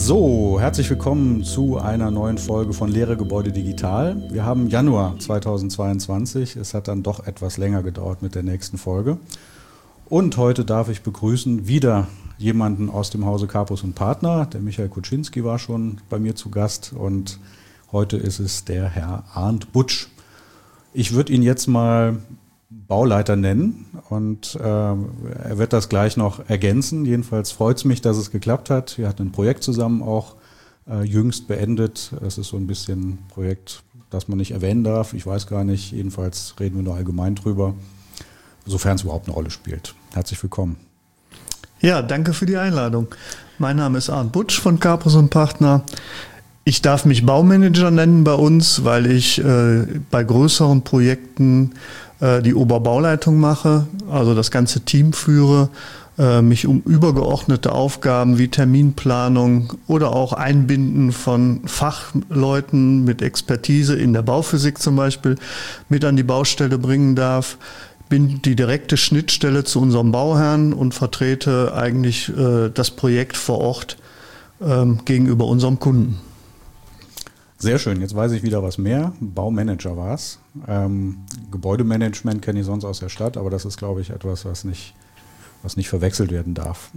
So, herzlich willkommen zu einer neuen Folge von Lehre Gebäude Digital. Wir haben Januar 2022. Es hat dann doch etwas länger gedauert mit der nächsten Folge. Und heute darf ich begrüßen wieder jemanden aus dem Hause Capus und Partner. Der Michael Kuczynski war schon bei mir zu Gast und heute ist es der Herr Arndt Butsch. Ich würde ihn jetzt mal Bauleiter nennen und er wird das gleich noch ergänzen. Jedenfalls freut es mich, dass es geklappt hat. Wir hatten ein Projekt zusammen auch jüngst beendet. Es ist so ein bisschen ein Projekt, das man nicht erwähnen darf. Ich weiß gar nicht. Jedenfalls reden wir nur allgemein drüber, sofern es überhaupt eine Rolle spielt. Herzlich willkommen. Ja, danke für die Einladung. Mein Name ist Arndt Butsch von Capus und Partner. Ich darf mich Baumanager nennen bei uns, weil ich bei größeren Projekten die Oberbauleitung mache, also das ganze Team führe, mich um übergeordnete Aufgaben wie Terminplanung oder auch Einbinden von Fachleuten mit Expertise in der Bauphysik zum Beispiel mit an die Baustelle bringen darf. Bin die direkte Schnittstelle zu unserem Bauherrn und vertrete eigentlich das Projekt vor Ort gegenüber unserem Kunden. Sehr schön, jetzt weiß ich wieder was mehr. Baumanager war es. Gebäudemanagement kenne ich sonst aus der Stadt, aber das ist, glaube ich, etwas, was nicht verwechselt werden darf.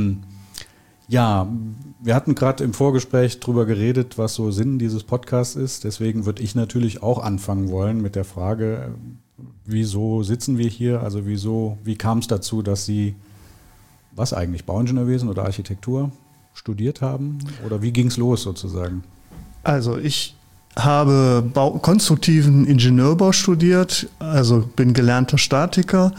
Ja, wir hatten gerade im Vorgespräch drüber geredet, was so Sinn dieses Podcasts ist. Deswegen würde ich natürlich auch anfangen wollen mit der Frage, wieso sitzen wir hier? Also wie kam es dazu, dass Sie, was eigentlich, Bauingenieurwesen oder Architektur studiert haben? Oder wie ging es los sozusagen? Also ich habe konstruktiven Ingenieurbau studiert, also bin gelernter Statiker,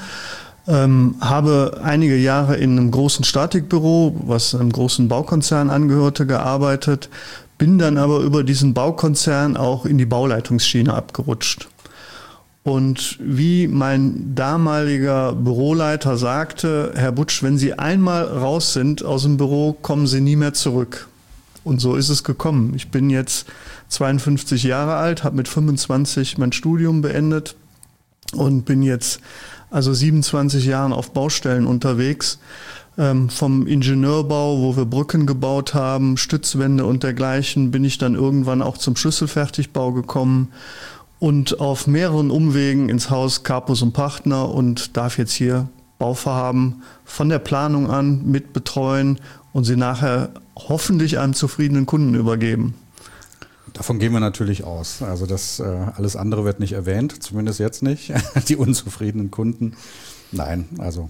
habe einige Jahre in einem großen Statikbüro, was einem großen Baukonzern angehörte, gearbeitet, bin dann aber über diesen Baukonzern auch in die Bauleitungsschiene abgerutscht. Und wie mein damaliger Büroleiter sagte, Herr Butsch, wenn Sie einmal raus sind aus dem Büro, kommen Sie nie mehr zurück. Und so ist es gekommen. Ich bin jetzt 52 Jahre alt, habe mit 25 mein Studium beendet und bin jetzt also 27 Jahren auf Baustellen unterwegs. Vom Ingenieurbau, wo wir Brücken gebaut haben, Stützwände und dergleichen, bin ich dann irgendwann auch zum Schlüsselfertigbau gekommen und auf mehreren Umwegen ins Haus Capus und Partner und darf jetzt hier Bauvorhaben von der Planung an mit betreuen und sie nachher hoffentlich einem zufriedenen Kunden übergeben. Davon gehen wir natürlich aus. Also das alles andere wird nicht erwähnt, zumindest jetzt nicht. Die unzufriedenen Kunden. Nein, also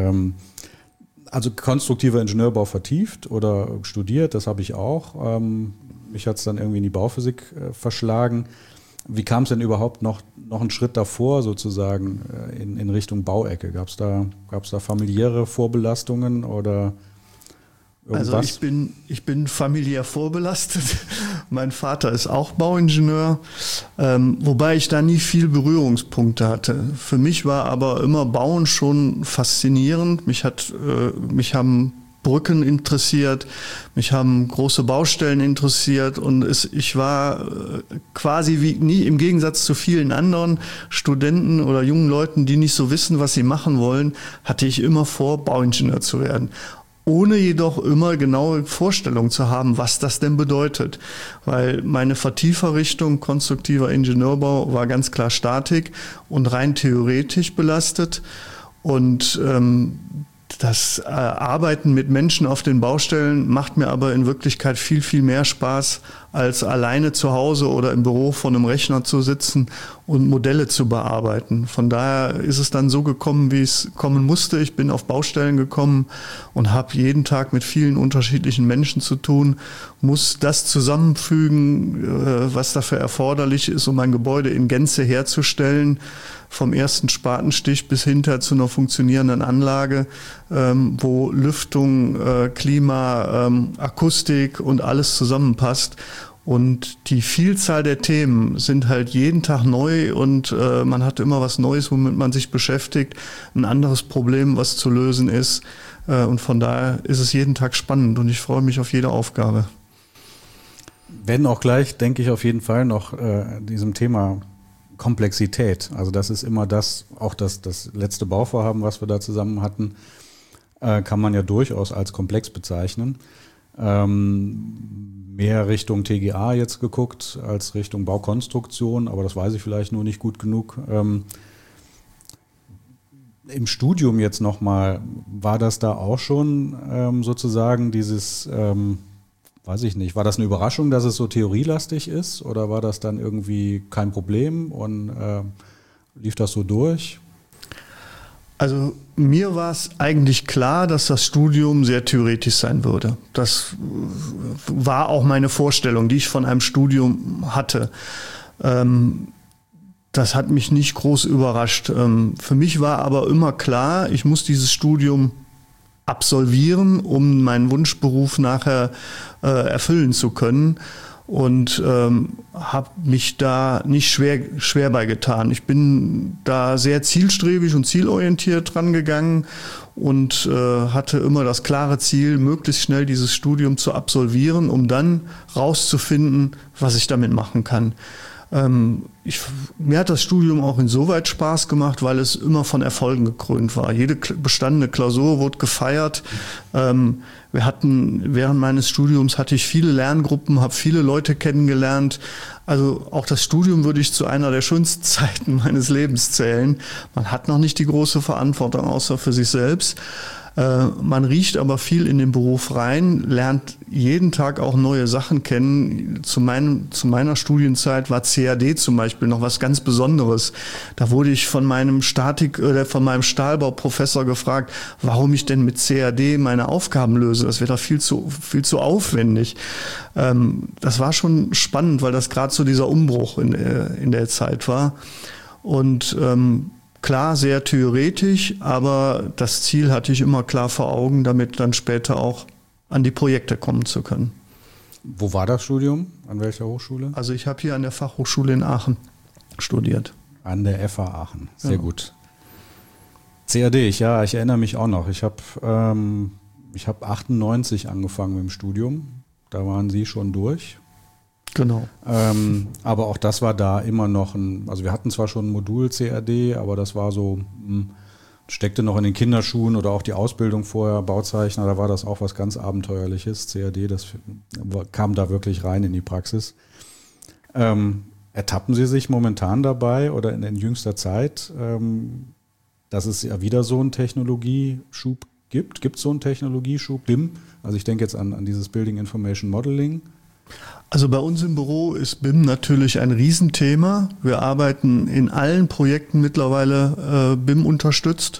konstruktiver Ingenieurbau vertieft oder studiert, das habe ich auch. Mich hat es dann irgendwie in die Bauphysik verschlagen. Wie kam es denn überhaupt noch einen Schritt davor sozusagen in Richtung Bauecke? Gab es da familiäre Vorbelastungen oder irgendwas? Also ich bin familiär vorbelastet. Mein Vater ist auch Bauingenieur, wobei ich da nie viel Berührungspunkte hatte. Für mich war aber immer Bauen schon faszinierend. Mich haben Brücken interessiert, mich haben große Baustellen interessiert und ich war quasi wie nie im Gegensatz zu vielen anderen Studenten oder jungen Leuten, die nicht so wissen, was sie machen wollen, hatte ich immer vor, Bauingenieur zu werden. Ohne jedoch immer genaue Vorstellungen zu haben, was das denn bedeutet. Weil meine Vertieferrichtung konstruktiver Ingenieurbau war ganz klar Statik und rein theoretisch belastet. Und das Arbeiten mit Menschen auf den Baustellen macht mir aber in Wirklichkeit viel, viel mehr Spaß, als alleine zu Hause oder im Büro vor einem Rechner zu sitzen und Modelle zu bearbeiten. Von daher ist es dann so gekommen, wie es kommen musste. Ich bin auf Baustellen gekommen und habe jeden Tag mit vielen unterschiedlichen Menschen zu tun, muss das zusammenfügen, was dafür erforderlich ist, um ein Gebäude in Gänze herzustellen, vom ersten Spatenstich bis hinter zu einer funktionierenden Anlage, wo Lüftung, Klima, Akustik und alles zusammenpasst. Und die Vielzahl der Themen sind halt jeden Tag neu und man hat immer was Neues, womit man sich beschäftigt, ein anderes Problem, was zu lösen ist. Und von daher ist es jeden Tag spannend und ich freue mich auf jede Aufgabe. Werden auch gleich, denke ich, auf jeden Fall noch diesem Thema Komplexität. Also das ist immer das letzte Bauvorhaben, was wir da zusammen hatten, kann man ja durchaus als komplex bezeichnen. mehr Richtung TGA jetzt geguckt als Richtung Baukonstruktion, aber das weiß ich vielleicht nur nicht gut genug. Im Studium jetzt nochmal, war das da auch schon sozusagen dieses, weiß ich nicht, war das eine Überraschung, dass es so theorielastig ist oder war das dann irgendwie kein Problem und lief das so durch? Also mir war es eigentlich klar, dass das Studium sehr theoretisch sein würde. Das war auch meine Vorstellung, die ich von einem Studium hatte. Das hat mich nicht groß überrascht. Für mich war aber immer klar, ich muss dieses Studium absolvieren, um meinen Wunschberuf nachher erfüllen zu können. Und habe mich da nicht schwer bei getan. Ich bin da sehr zielstrebig und zielorientiert dran gegangen und hatte immer das klare Ziel, möglichst schnell dieses Studium zu absolvieren, um dann rauszufinden, was ich damit machen kann. Mir hat das Studium auch insoweit Spaß gemacht, weil es immer von Erfolgen gekrönt war. Jede bestandene Klausur wurde gefeiert. Während meines Studiums hatte ich viele Lerngruppen, habe viele Leute kennengelernt. Also auch das Studium würde ich zu einer der schönsten Zeiten meines Lebens zählen. Man hat noch nicht die große Verantwortung, außer für sich selbst. Man riecht aber viel in den Beruf rein, lernt jeden Tag auch neue Sachen kennen. Zu meiner Studienzeit war CAD zum Beispiel noch was ganz Besonderes. Da wurde ich von meinem Stahlbauprofessor gefragt, warum ich denn mit CAD meine Aufgaben löse. Das wäre doch viel zu aufwendig. Das war schon spannend, weil das gerade so dieser Umbruch in der Zeit war. Und klar, sehr theoretisch, aber das Ziel hatte ich immer klar vor Augen, damit dann später auch an die Projekte kommen zu können. Wo war das Studium? An welcher Hochschule? Also ich habe hier an der Fachhochschule in Aachen studiert. An der FH Aachen, sehr gut. CAD, ich erinnere mich auch noch. Ich habe 98 angefangen mit dem Studium, da waren Sie schon durch. Genau. Aber auch das war da immer noch also wir hatten zwar schon ein Modul CAD, aber das war so, steckte noch in den Kinderschuhen oder auch die Ausbildung vorher, Bauzeichner, da war das auch was ganz Abenteuerliches. CAD, das kam da wirklich rein in die Praxis. Ertappen Sie sich momentan dabei oder in jüngster Zeit, dass es ja wieder so einen Technologieschub gibt? Gibt es so einen Technologieschub, BIM? Also ich denke jetzt an dieses Building Information Modeling. Also bei uns im Büro ist BIM natürlich ein Riesenthema. Wir arbeiten in allen Projekten mittlerweile BIM unterstützt.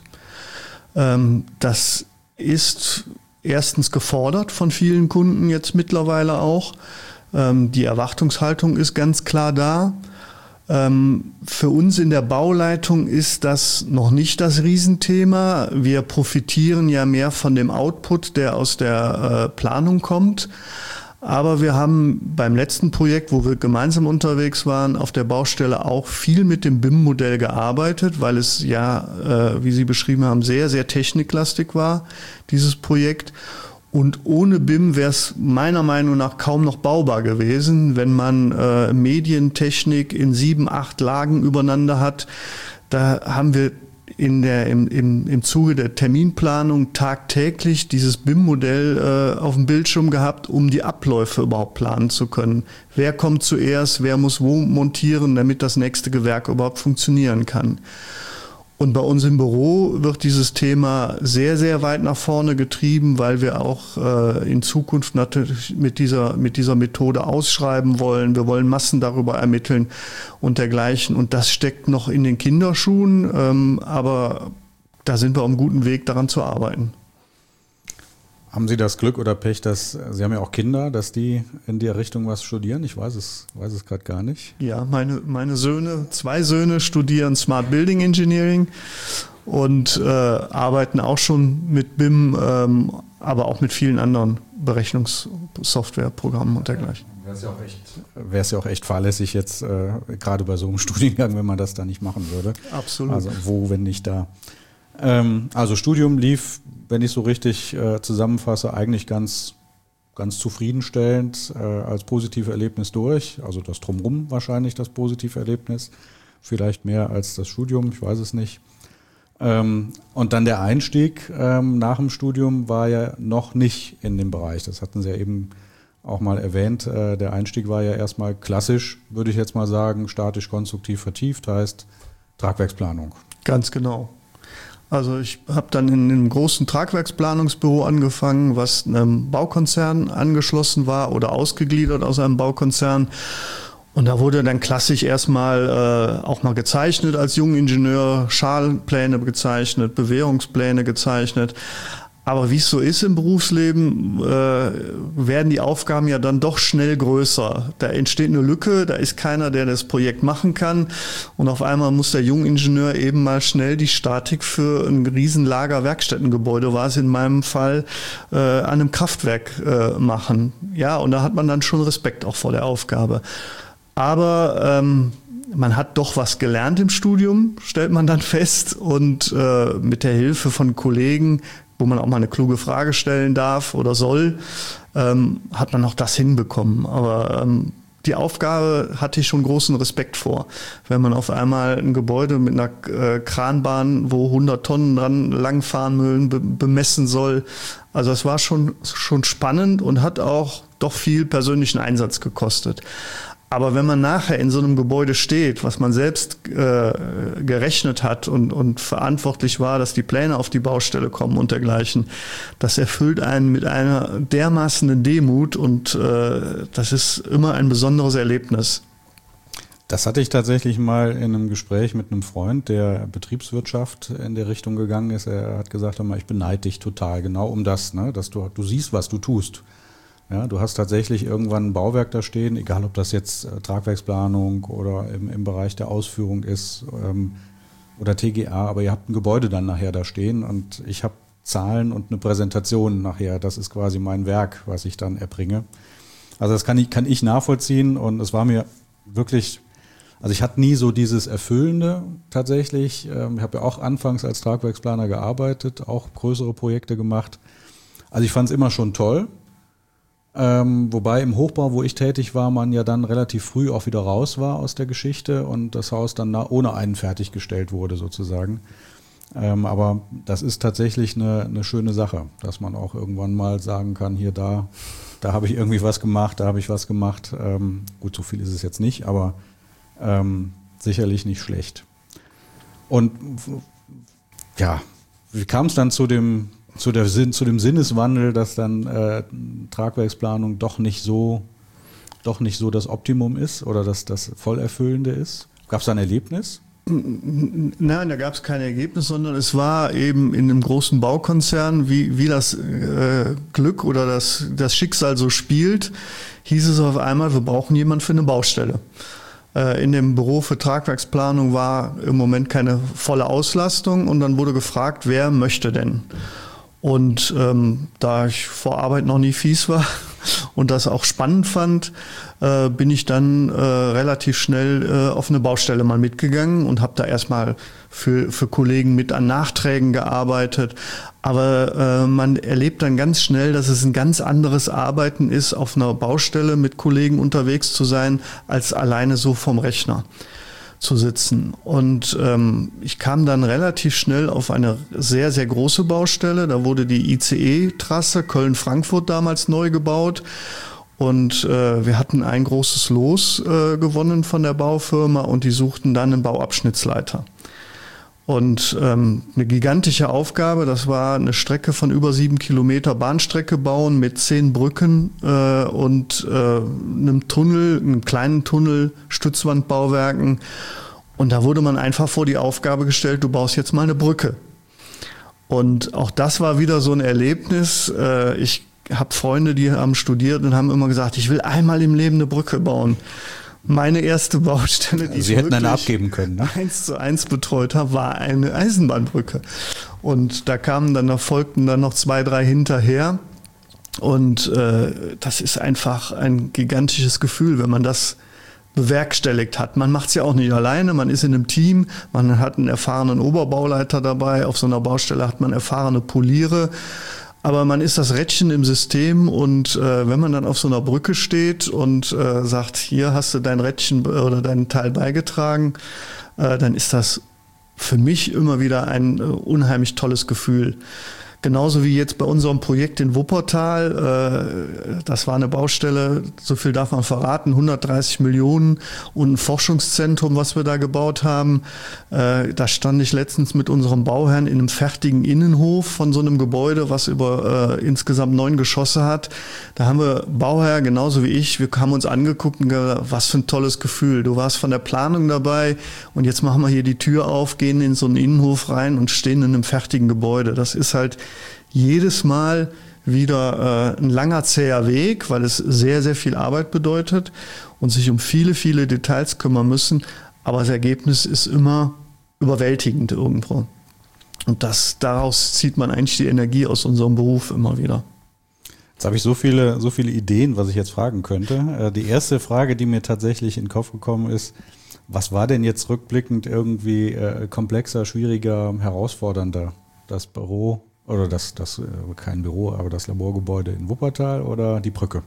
Das ist erstens gefordert von vielen Kunden jetzt mittlerweile auch. Die Erwartungshaltung ist ganz klar da. Für uns in der Bauleitung ist das noch nicht das Riesenthema. Wir profitieren ja mehr von dem Output, der aus der Planung kommt. Aber wir haben beim letzten Projekt, wo wir gemeinsam unterwegs waren, auf der Baustelle auch viel mit dem BIM-Modell gearbeitet, weil es ja, wie Sie beschrieben haben, sehr, sehr techniklastig war, dieses Projekt. Und ohne BIM wäre es meiner Meinung nach kaum noch baubar gewesen, wenn man Medientechnik in 7, 8 Lagen übereinander hat. Da haben wir im Zuge der Terminplanung tagtäglich dieses BIM-Modell auf dem Bildschirm gehabt, um die Abläufe überhaupt planen zu können. Wer kommt zuerst, wer muss wo montieren, damit das nächste Gewerk überhaupt funktionieren kann. Und bei uns im Büro wird dieses Thema sehr, sehr weit nach vorne getrieben, weil wir auch in Zukunft natürlich mit dieser Methode ausschreiben wollen. Wir wollen Massen darüber ermitteln und dergleichen. Und das steckt noch in den Kinderschuhen, aber da sind wir auf einem guten Weg, daran zu arbeiten. Haben Sie das Glück oder Pech, dass Sie haben ja auch Kinder, dass die in der Richtung was studieren? Ich weiß es gerade gar nicht. Ja, meine Söhne, 2 Söhne studieren Smart Building Engineering und arbeiten auch schon mit BIM, aber auch mit vielen anderen Berechnungssoftwareprogrammen und dergleichen. Wäre es ja auch echt fahrlässig jetzt, gerade bei so einem Studiengang, wenn man das da nicht machen würde. Absolut. Also wo, wenn nicht da. Also Studium lief, wenn ich so richtig zusammenfasse, eigentlich ganz zufriedenstellend als positives Erlebnis durch. Also das Drumherum wahrscheinlich das positive Erlebnis, vielleicht mehr als das Studium, ich weiß es nicht. Und dann der Einstieg nach dem Studium war ja noch nicht in dem Bereich. Das hatten Sie ja eben auch mal erwähnt. Der Einstieg war ja erstmal klassisch, würde ich jetzt mal sagen, statisch konstruktiv vertieft, heißt Tragwerksplanung. Ganz genau. Also ich habe dann in einem großen Tragwerksplanungsbüro angefangen, was einem Baukonzern angeschlossen war oder ausgegliedert aus einem Baukonzern. Und da wurde dann klassisch erstmal auch mal gezeichnet als Jungingenieur, Schalenpläne gezeichnet, Bewährungspläne gezeichnet. Aber wie es so ist im Berufsleben, werden die Aufgaben ja dann doch schnell größer. Da entsteht eine Lücke, da ist keiner, der das Projekt machen kann. Und auf einmal muss der Jungingenieur eben mal schnell die Statik für ein Riesenlager Werkstättengebäude, war es in meinem Fall, an einem Kraftwerk machen. Ja, und da hat man dann schon Respekt auch vor der Aufgabe. Aber man hat doch was gelernt im Studium, stellt man dann fest. Und mit der Hilfe von Kollegen, wo man auch mal eine kluge Frage stellen darf oder soll, hat man auch das hinbekommen. Aber die Aufgabe hatte ich schon großen Respekt vor. Wenn man auf einmal ein Gebäude mit einer Kranbahn, wo 100 Tonnen dran langfahren müssen, bemessen soll. Also es war schon spannend und hat auch doch viel persönlichen Einsatz gekostet. Aber wenn man nachher in so einem Gebäude steht, was man selbst gerechnet hat und verantwortlich war, dass die Pläne auf die Baustelle kommen und dergleichen, das erfüllt einen mit einer dermaßenen Demut und das ist immer ein besonderes Erlebnis. Das hatte ich tatsächlich mal in einem Gespräch mit einem Freund, der Betriebswirtschaft in der Richtung gegangen ist. Er hat gesagt, ich beneide dich total genau um das, ne, dass du siehst, was du tust. Ja, du hast tatsächlich irgendwann ein Bauwerk da stehen, egal ob das jetzt Tragwerksplanung oder im Bereich der Ausführung ist oder TGA, aber ihr habt ein Gebäude dann nachher da stehen und ich habe Zahlen und eine Präsentation nachher. Das ist quasi mein Werk, was ich dann erbringe. Also das kann ich nachvollziehen und es war mir wirklich, also ich hatte nie so dieses Erfüllende tatsächlich. Ich habe ja auch anfangs als Tragwerksplaner gearbeitet, auch größere Projekte gemacht. Also ich fand es immer schon toll. Wobei im Hochbau, wo ich tätig war, man ja dann relativ früh auch wieder raus war aus der Geschichte und das Haus dann ohne einen fertiggestellt wurde sozusagen. Aber das ist tatsächlich eine schöne Sache, dass man auch irgendwann mal sagen kann, hier, da habe ich irgendwie was gemacht, da habe ich was gemacht. Gut, so viel ist es jetzt nicht, aber sicherlich nicht schlecht. Und ja, wie kam es dann zu dem Sinneswandel, dass dann Tragwerksplanung doch nicht so das Optimum ist oder das Vollerfüllende ist? Gab es da ein Erlebnis? Nein, da gab es kein Ergebnis, sondern es war eben in einem großen Baukonzern, wie das Glück oder das Schicksal so spielt, hieß es auf einmal, wir brauchen jemanden für eine Baustelle. In dem Büro für Tragwerksplanung war im Moment keine volle Auslastung und dann wurde gefragt, wer möchte denn? Und da ich vor Arbeit noch nie fies war und das auch spannend fand, bin ich dann relativ schnell auf eine Baustelle mal mitgegangen und habe da erstmal für Kollegen mit an Nachträgen gearbeitet. Aber man erlebt dann ganz schnell, dass es ein ganz anderes Arbeiten ist, auf einer Baustelle mit Kollegen unterwegs zu sein, als alleine so vom Rechner zu sitzen. Und ich kam dann relativ schnell auf eine sehr, sehr große Baustelle. Da wurde die ICE-Trasse Köln-Frankfurt damals neu gebaut. Und wir hatten ein großes Los gewonnen von der Baufirma und die suchten dann einen Bauabschnittsleiter. Und eine gigantische Aufgabe, das war eine Strecke von über 7 Kilometer Bahnstrecke bauen mit 10 Brücken und einem Tunnel, einem kleinen Tunnel, Stützwandbauwerken. Und da wurde man einfach vor die Aufgabe gestellt, du baust jetzt mal eine Brücke. Und auch das war wieder so ein Erlebnis. Ich habe Freunde, die haben studiert und haben immer gesagt, ich will einmal im Leben eine Brücke bauen. Meine erste Baustelle, die Sie hätten eine abgeben können, ne? 1:1 betreut habe, war eine Eisenbahnbrücke. Und da folgten dann noch 2, 3 hinterher. Und das ist einfach ein gigantisches Gefühl, wenn man das bewerkstelligt hat. Man macht es ja auch nicht alleine, man ist in einem Team, man hat einen erfahrenen Oberbauleiter dabei, auf so einer Baustelle hat man erfahrene Poliere. Aber man ist das Rädchen im System und wenn man dann auf so einer Brücke steht und sagt, hier hast du dein Rädchen oder deinen Teil beigetragen, dann ist das für mich immer wieder ein unheimlich tolles Gefühl. Genauso wie jetzt bei unserem Projekt in Wuppertal. Das war eine Baustelle, so viel darf man verraten, 130 Millionen und ein Forschungszentrum, was wir da gebaut haben. Da stand ich letztens mit unserem Bauherrn in einem fertigen Innenhof von so einem Gebäude, was über insgesamt 9 Geschosse hat. Da haben wir Bauherr, genauso wie ich, wir haben uns angeguckt und gesagt, was für ein tolles Gefühl. Du warst von der Planung dabei und jetzt machen wir hier die Tür auf, gehen in so einen Innenhof rein und stehen in einem fertigen Gebäude. Das ist halt jedes Mal wieder ein langer, zäher Weg, weil es sehr, sehr viel Arbeit bedeutet und sich um viele, viele Details kümmern müssen. Aber das Ergebnis ist immer überwältigend irgendwo. Und daraus zieht man eigentlich die Energie aus unserem Beruf immer wieder. Jetzt habe ich so viele Ideen, was ich jetzt fragen könnte. Die erste Frage, die mir tatsächlich in den Kopf gekommen ist, was war denn jetzt rückblickend irgendwie komplexer, schwieriger, herausfordernder? Das Büro oder kein Büro, aber das Laborgebäude in Wuppertal oder die Brücke?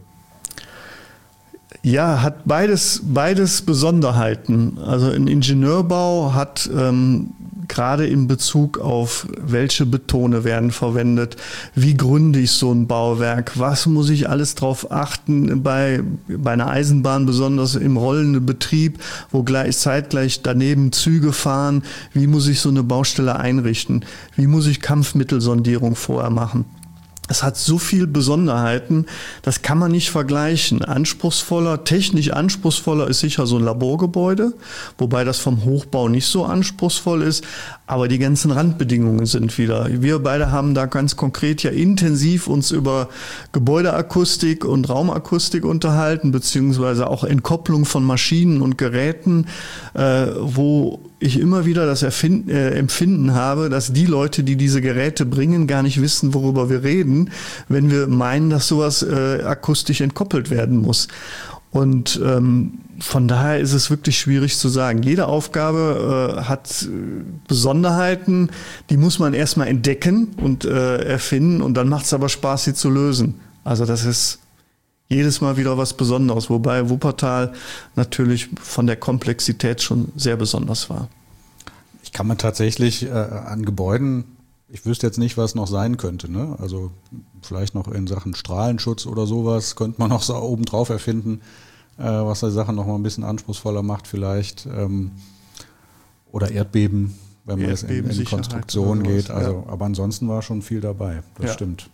Ja, hat beides Besonderheiten. Also ein Ingenieurbau hat gerade in Bezug auf welche Betone werden verwendet, wie gründe ich so ein Bauwerk, was muss ich alles drauf achten bei einer Eisenbahn, besonders im rollenden Betrieb, wo zeitgleich daneben Züge fahren, wie muss ich so eine Baustelle einrichten, wie muss ich Kampfmittelsondierung vorher machen. Es hat so viele Besonderheiten, das kann man nicht vergleichen. Technisch anspruchsvoller ist sicher so ein Laborgebäude, wobei das vom Hochbau nicht so anspruchsvoll ist, aber die ganzen Randbedingungen sind wieder. Wir beide haben da ganz konkret ja intensiv uns über Gebäudeakustik und Raumakustik unterhalten, beziehungsweise auch Entkopplung von Maschinen und Geräten, wo ich immer wieder das Empfinden habe, dass die Leute, die diese Geräte bringen, gar nicht wissen, worüber wir reden, wenn wir meinen, dass sowas akustisch entkoppelt werden muss. Und von daher ist es wirklich schwierig zu sagen. Jede Aufgabe hat Besonderheiten, die muss man erstmal entdecken und erfinden und dann macht es aber Spaß, sie zu lösen. Also das ist jedes Mal wieder was Besonderes, wobei Wuppertal natürlich von der Komplexität schon sehr besonders war. Ich kann man tatsächlich an Gebäuden, ich wüsste jetzt nicht, was noch sein könnte, ne? Also vielleicht noch in Sachen Strahlenschutz oder sowas könnte man noch so oben drauf erfinden, was die Sache noch mal ein bisschen anspruchsvoller macht vielleicht. Oder Erdbeben, wenn man jetzt in Konstruktion geht. Also, ja. Aber ansonsten war schon viel dabei, das stimmt.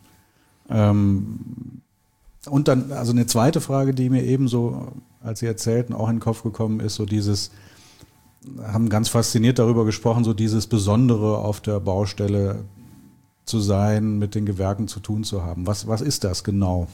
Und dann, also eine zweite Frage, die mir ebenso, als Sie erzählten, auch in den Kopf gekommen ist, so dieses, haben ganz fasziniert darüber gesprochen, so dieses Besondere auf der Baustelle zu sein, mit den Gewerken zu tun zu haben. Was ist das genau?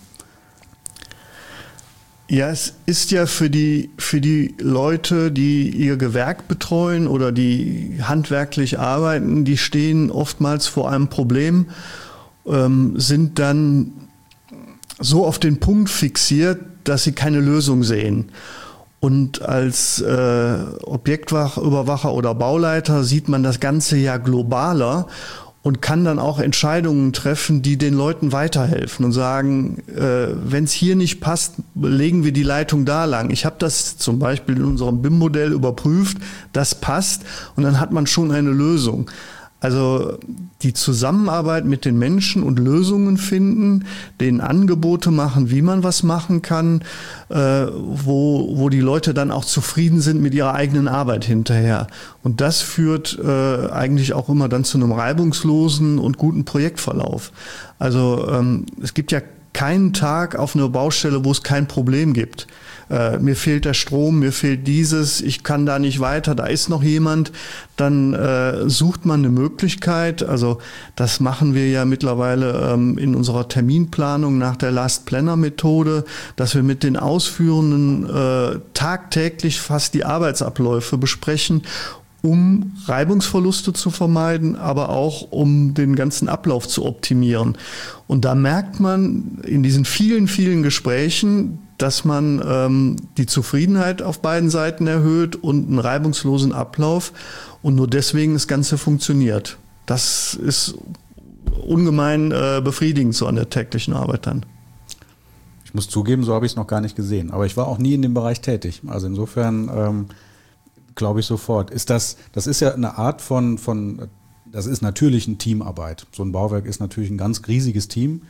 Ja, es ist ja für die Leute, die ihr Gewerk betreuen oder die handwerklich arbeiten, die stehen oftmals vor einem Problem, sind dann so auf den Punkt fixiert, dass sie keine Lösung sehen. Und als Objektüberwacher oder Bauleiter sieht man das Ganze ja globaler und kann dann auch Entscheidungen treffen, die den Leuten weiterhelfen und sagen, wenn es hier nicht passt, legen wir die Leitung da lang. Ich habe das zum Beispiel in unserem BIM-Modell überprüft, das passt und dann hat man schon eine Lösung. Also die Zusammenarbeit mit den Menschen und Lösungen finden, denen Angebote machen, wie man was machen kann, wo die Leute dann auch zufrieden sind mit ihrer eigenen Arbeit hinterher. Und das führt eigentlich auch immer dann zu einem reibungslosen und guten Projektverlauf. Also es gibt ja keinen Tag auf einer Baustelle, wo es kein Problem gibt. Mir fehlt der Strom, mir fehlt dieses, ich kann da nicht weiter, da ist noch jemand, dann sucht man eine Möglichkeit. Also das machen wir ja mittlerweile in unserer Terminplanung nach der Last-Planner-Methode, dass wir mit den Ausführenden tagtäglich fast die Arbeitsabläufe besprechen, um Reibungsverluste zu vermeiden, aber auch um den ganzen Ablauf zu optimieren. Und da merkt man in diesen vielen, vielen Gesprächen, dass man die Zufriedenheit auf beiden Seiten erhöht und einen reibungslosen Ablauf und nur deswegen das Ganze funktioniert. Das ist ungemein befriedigend so an der täglichen Arbeit dann. Ich muss zugeben, so habe ich es noch gar nicht gesehen, aber ich war auch nie in dem Bereich tätig. Also insofern glaube ich sofort. Das ist ja eine Art das ist natürlich eine Teamarbeit. So ein Bauwerk ist natürlich ein ganz riesiges Team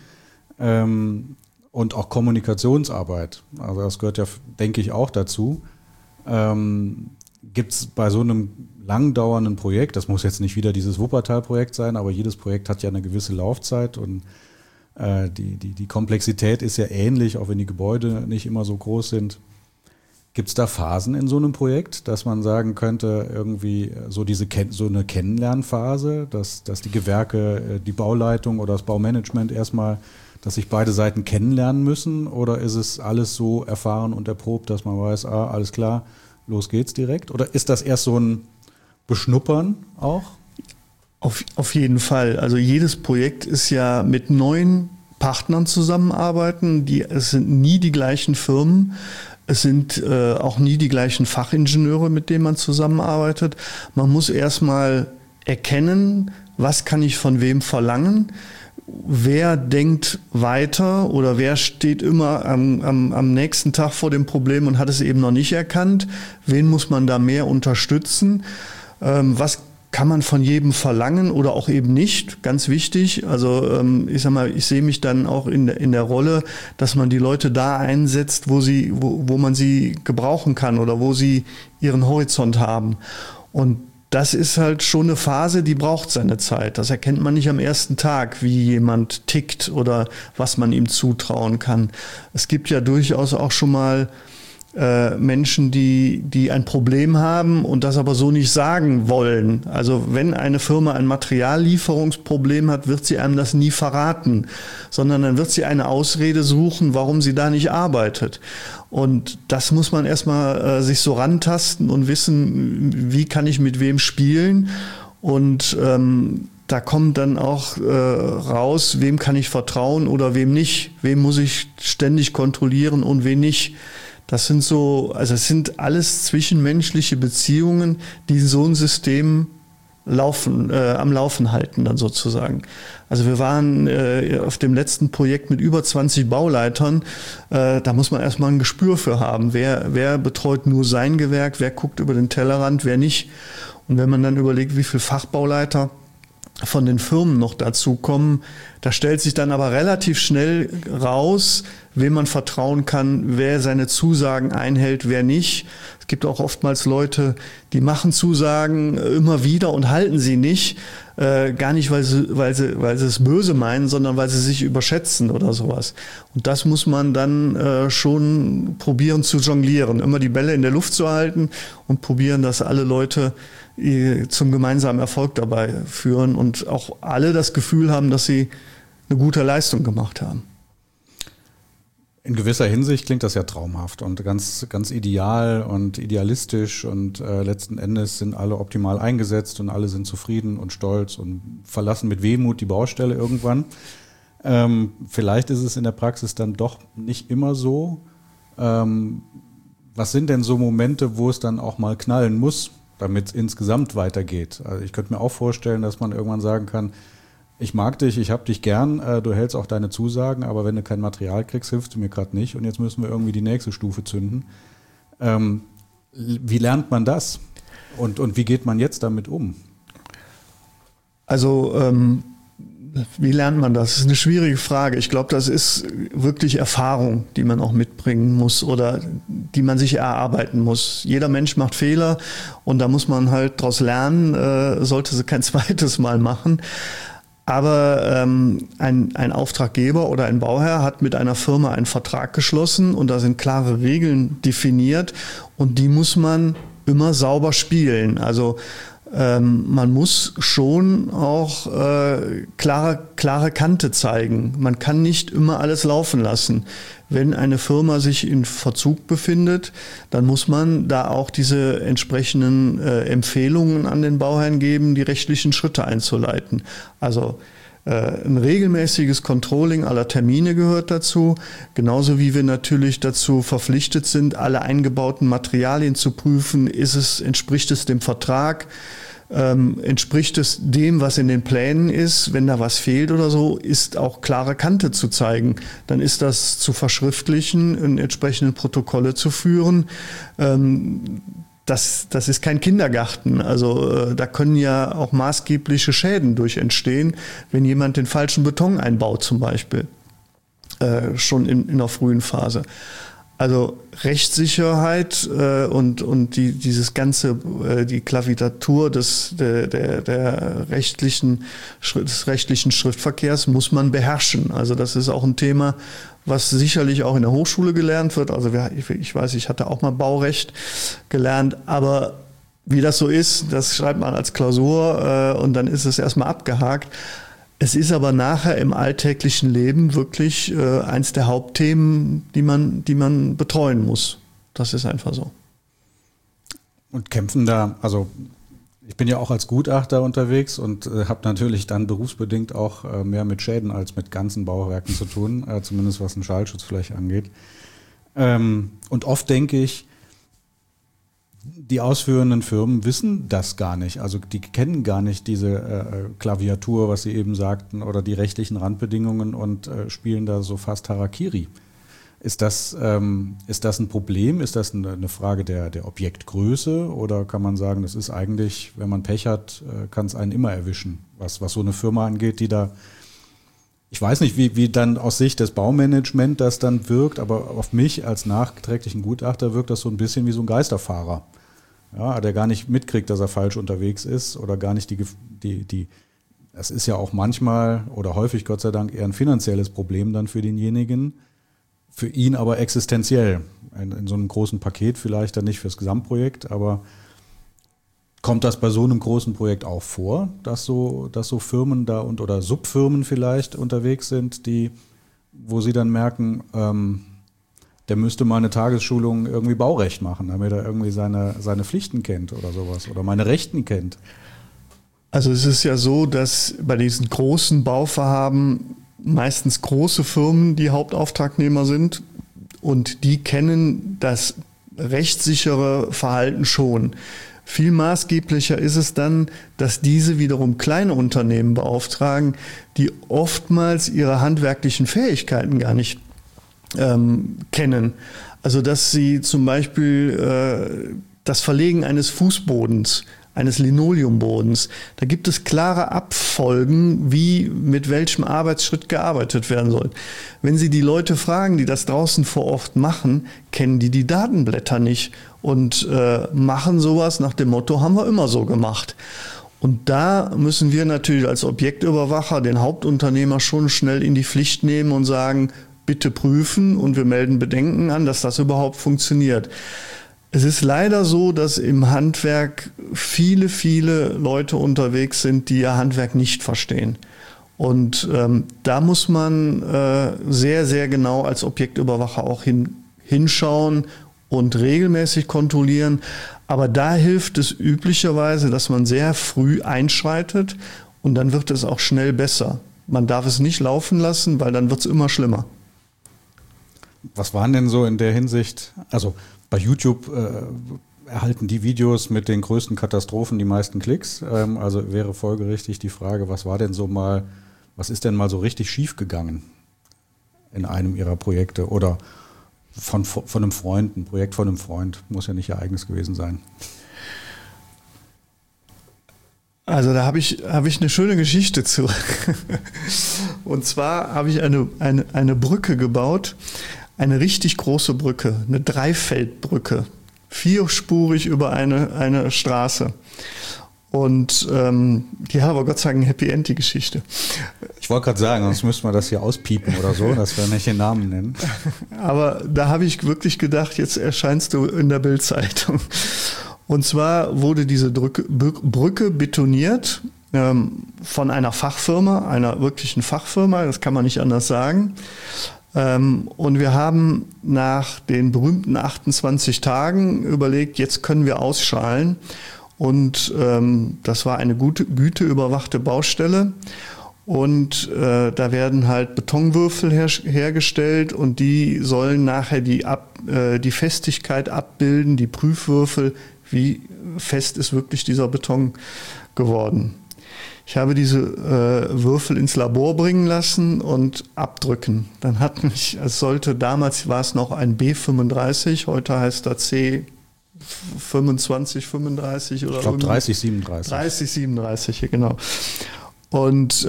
und auch Kommunikationsarbeit. Also das gehört ja, denke ich, auch dazu. Gibt es bei so einem langdauernden Projekt, das muss jetzt nicht wieder dieses Wuppertal-Projekt sein, aber jedes Projekt hat ja eine gewisse Laufzeit und die Komplexität ist ja ähnlich, auch wenn die Gebäude nicht immer so groß sind. Gibt es da Phasen in so einem Projekt, dass man sagen könnte, irgendwie so eine Kennenlernphase, dass die Gewerke, die Bauleitung oder das Baumanagement erstmal, dass sich beide Seiten kennenlernen müssen? Oder ist es alles so erfahren und erprobt, dass man weiß, alles klar, los geht's direkt? Oder ist das erst so ein Beschnuppern auch? Auf jeden Fall. Also jedes Projekt ist ja mit neuen Partnern zusammenarbeiten. Es sind nie die gleichen Firmen. Es sind auch nie die gleichen Fachingenieure, mit denen man zusammenarbeitet. Man muss erstmal erkennen, was kann ich von wem verlangen. Wer denkt weiter oder wer steht immer am nächsten Tag vor dem Problem und hat es eben noch nicht erkannt? Wen muss man da mehr unterstützen? Was kann man von jedem verlangen oder auch eben nicht? Ganz wichtig. Also ich sag mal, ich sehe mich dann auch in der Rolle, dass man die Leute da einsetzt, wo man sie gebrauchen kann oder wo sie ihren Horizont haben. Und das ist halt schon eine Phase, die braucht seine Zeit. Das erkennt man nicht am ersten Tag, wie jemand tickt oder was man ihm zutrauen kann. Es gibt ja durchaus auch schon mal Menschen, die ein Problem haben und das aber so nicht sagen wollen. Also wenn eine Firma ein Materiallieferungsproblem hat, wird sie einem das nie verraten, sondern dann wird sie eine Ausrede suchen, warum sie da nicht arbeitet. Und das muss man erstmal sich so rantasten und wissen, wie kann ich mit wem spielen. Und da kommt dann auch raus, wem kann ich vertrauen oder wem nicht. Wem muss ich ständig kontrollieren und wen nicht. Das sind es sind alles zwischenmenschliche Beziehungen, die so ein System am Laufen halten dann sozusagen. Also wir waren auf dem letzten Projekt mit über 20 Bauleitern, da muss man erstmal ein Gespür für haben. Wer betreut nur sein Gewerk, wer guckt über den Tellerrand, wer nicht. Und wenn man dann überlegt, wie viele Fachbauleiter von den Firmen noch dazu kommen, da stellt sich dann aber relativ schnell raus, wem man vertrauen kann, wer seine Zusagen einhält, wer nicht. Es gibt auch oftmals Leute, die machen Zusagen immer wieder und halten sie nicht. Gar nicht, weil sie es böse meinen, sondern weil sie sich überschätzen oder sowas. Und das muss man dann schon probieren zu jonglieren. Immer die Bälle in der Luft zu halten und probieren, dass alle Leute zum gemeinsamen Erfolg dabei führen und auch alle das Gefühl haben, dass sie eine gute Leistung gemacht haben. In gewisser Hinsicht klingt das ja traumhaft und ganz, ganz ideal und idealistisch und letzten Endes sind alle optimal eingesetzt und alle sind zufrieden und stolz und verlassen mit Wehmut die Baustelle irgendwann. Vielleicht ist es in der Praxis dann doch nicht immer so. Was sind denn so Momente, wo es dann auch mal knallen muss, damit es insgesamt weitergeht? Also ich könnte mir auch vorstellen, dass man irgendwann sagen kann, ich mag dich, ich hab dich gern, du hältst auch deine Zusagen, aber wenn du kein Material kriegst, hilfst du mir gerade nicht und jetzt müssen wir irgendwie die nächste Stufe zünden. Wie lernt man das? Und wie geht man jetzt damit um? Also wie lernt man das? Das ist eine schwierige Frage. Ich glaube, das ist wirklich Erfahrung, die man auch mitbringen muss oder die man sich erarbeiten muss. Jeder Mensch macht Fehler und da muss man halt daraus lernen, sollte sie kein zweites Mal machen. Aber ein Auftraggeber oder ein Bauherr hat mit einer Firma einen Vertrag geschlossen und da sind klare Regeln definiert und die muss man immer sauber spielen. Also man muss schon auch klare Kante zeigen. Man kann nicht immer alles laufen lassen. Wenn eine Firma sich in Verzug befindet, dann muss man da auch diese entsprechenden Empfehlungen an den Bauherrn geben, die rechtlichen Schritte einzuleiten. Also ein regelmäßiges Controlling aller Termine gehört dazu, genauso wie wir natürlich dazu verpflichtet sind, alle eingebauten Materialien zu prüfen, entspricht es dem Vertrag, entspricht es dem, was in den Plänen ist. Wenn da was fehlt oder so, ist auch klare Kante zu zeigen. Dann ist das zu verschriftlichen, in entsprechenden Protokolle zu führen. das ist kein Kindergarten. Also da können ja auch maßgebliche Schäden durch entstehen, wenn jemand den falschen Beton einbaut zum Beispiel, schon in der frühen Phase. Also Rechtssicherheit und dieses ganze, die Klaviatur des rechtlichen Schriftverkehrs muss man beherrschen. Also das ist auch ein Thema, was sicherlich auch in der Hochschule gelernt wird. Also ich weiß, ich hatte auch mal Baurecht gelernt, aber wie das so ist, das schreibt man als Klausur und dann ist es erstmal abgehakt. Es ist aber nachher im alltäglichen Leben wirklich eins der Hauptthemen, die man betreuen muss. Das ist einfach so. Und kämpfen da, also ich bin ja auch als Gutachter unterwegs und habe natürlich dann berufsbedingt auch mehr mit Schäden als mit ganzen Bauwerken zu tun, zumindest was den Schallschutz vielleicht angeht. Und oft denke ich, die ausführenden Firmen wissen das gar nicht. Also die kennen gar nicht diese Klaviatur, was Sie eben sagten, oder die rechtlichen Randbedingungen und spielen da so fast Harakiri. Ist das ein Problem? Ist das eine Frage der Objektgröße? Oder kann man sagen, das ist eigentlich, wenn man Pech hat, kann es einen immer erwischen, was so eine Firma angeht, die da, ich weiß nicht, wie dann aus Sicht des Baumanagements das dann wirkt, aber auf mich als nachträglichen Gutachter wirkt das so ein bisschen wie so ein Geisterfahrer, ja, der gar nicht mitkriegt, dass er falsch unterwegs ist oder gar nicht das ist ja auch manchmal oder häufig, Gott sei Dank, eher ein finanzielles Problem dann für denjenigen, für ihn aber existenziell. In so einem großen Paket vielleicht dann nicht fürs Gesamtprojekt, aber kommt das bei so einem großen Projekt auch vor, dass so Firmen da oder Subfirmen vielleicht unterwegs sind, wo sie dann merken, der müsste mal eine Tagesschulung irgendwie Baurecht machen, damit er irgendwie seine Pflichten kennt oder sowas oder meine Rechten kennt? Also es ist ja so, dass bei diesen großen Bauvorhaben meistens große Firmen die Hauptauftragnehmer sind und die kennen das rechtssichere Verhalten schon. Viel maßgeblicher ist es dann, dass diese wiederum kleine Unternehmen beauftragen, die oftmals ihre handwerklichen Fähigkeiten gar nicht kennen. Also dass sie zum Beispiel das Verlegen eines Fußbodens, eines Linoleumbodens, da gibt es klare Abfolgen, wie mit welchem Arbeitsschritt gearbeitet werden soll. Wenn Sie die Leute fragen, die das draußen vor Ort machen, kennen die Datenblätter nicht und machen sowas nach dem Motto, haben wir immer so gemacht. Und da müssen wir natürlich als Objektüberwacher den Hauptunternehmer schon schnell in die Pflicht nehmen und sagen, bitte prüfen und wir melden Bedenken an, dass das überhaupt funktioniert. Es ist leider so, dass im Handwerk viele Leute unterwegs sind, die ihr Handwerk nicht verstehen. Und da muss man sehr, sehr genau als Objektüberwacher auch hinschauen und regelmäßig kontrollieren. Aber da hilft es üblicherweise, dass man sehr früh einschreitet und dann wird es auch schnell besser. Man darf es nicht laufen lassen, weil dann wird es immer schlimmer. Was waren denn so in der Hinsicht, also bei YouTube erhalten die Videos mit den größten Katastrophen die meisten Klicks, also wäre folgerichtig die Frage, was ist denn mal so richtig schief gegangen in einem Ihrer Projekte oder von einem Freund, ein Projekt von einem Freund, muss ja nicht Ihr eigenes gewesen sein. Also da habe ich eine schöne Geschichte zu. Und zwar habe ich eine Brücke gebaut, eine richtig große Brücke, eine Dreifeldbrücke, vierspurig über eine Straße. Und die hat aber Gott sei Dank ein Happy End, die Geschichte. Ich wollte gerade sagen, sonst müssten wir das hier auspiepen oder so, dass wir nicht den Namen nennen. Aber da habe ich wirklich gedacht, jetzt erscheinst du in der Bild-Zeitung. Und zwar wurde diese Brücke betoniert von einer Fachfirma, einer wirklichen Fachfirma, das kann man nicht anders sagen. Und wir haben nach den berühmten 28 Tagen überlegt, jetzt können wir ausschalen. Und das war eine güteüberwachte Baustelle. Und da werden halt Betonwürfel hergestellt und die sollen nachher die Festigkeit abbilden, die Prüfwürfel, wie fest ist wirklich dieser Beton geworden. Ich habe diese Würfel ins Labor bringen lassen und abdrücken. Dann damals war es noch ein B35, heute heißt er C 25, 35 oder ich glaube 30, 37. 30, 37, genau. Und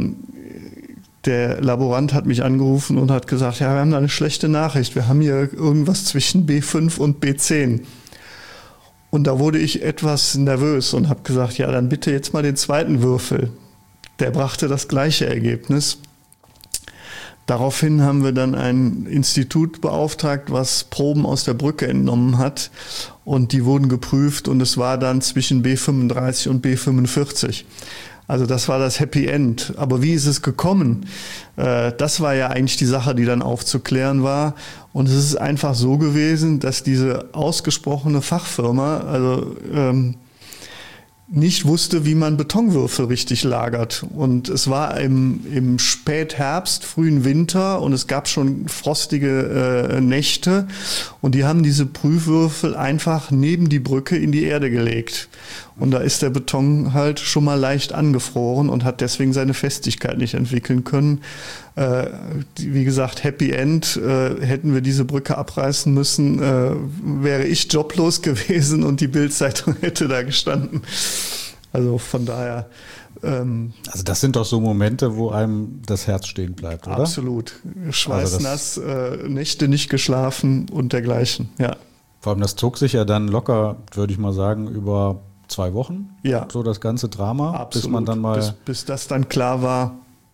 der Laborant hat mich angerufen und hat gesagt, ja, wir haben da eine schlechte Nachricht. Wir haben hier irgendwas zwischen B5 und B10. Und da wurde ich etwas nervös und habe gesagt, ja, dann bitte jetzt mal den zweiten Würfel. Der brachte das gleiche Ergebnis. Daraufhin haben wir dann ein Institut beauftragt, was Proben aus der Brücke entnommen hat. Und die wurden geprüft und es war dann zwischen B35 und B45. Also das war das Happy End. Aber wie ist es gekommen? Das war ja eigentlich die Sache, die dann aufzuklären war. Und es ist einfach so gewesen, dass diese ausgesprochene Fachfirma nicht wusste, wie man Betonwürfel richtig lagert. Und es war im Spätherbst, frühen Winter und es gab schon frostige Nächte. Und die haben diese Prüfwürfel einfach neben die Brücke in die Erde gelegt. Und da ist der Beton halt schon mal leicht angefroren und hat deswegen seine Festigkeit nicht entwickeln können. Wie gesagt, Happy End, hätten wir diese Brücke abreißen müssen, wäre ich joblos gewesen und die Bild-Zeitung hätte da gestanden. Also von daher. Also das sind doch so Momente, wo einem das Herz stehen bleibt, oder? Absolut. Schweißnass, Nächte nicht geschlafen und dergleichen, ja. Vor allem das zog sich ja dann locker, würde ich mal sagen, über 2 Wochen, ja, so das ganze Drama, absolut. Bis man dann mal bis das dann klar war.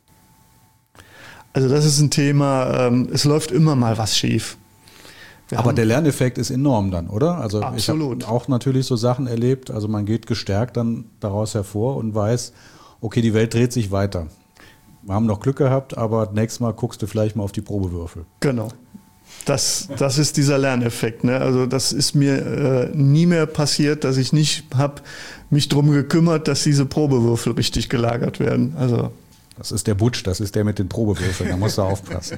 Also das ist ein Thema, es läuft immer mal was schief. Aber der Lerneffekt ist enorm dann, oder? Also absolut. Ich habe auch natürlich so Sachen erlebt, also man geht gestärkt dann daraus hervor und weiß, okay, die Welt dreht sich weiter. Wir haben noch Glück gehabt, aber nächstes Mal guckst du vielleicht mal auf die Probewürfel. Genau. Das ist dieser Lerneffekt. Ne? Also das ist mir nie mehr passiert, dass ich nicht habe mich darum gekümmert, dass diese Probewürfel richtig gelagert werden. Also das ist der Butsch, das ist der mit den Probewürfeln, da musst du aufpassen.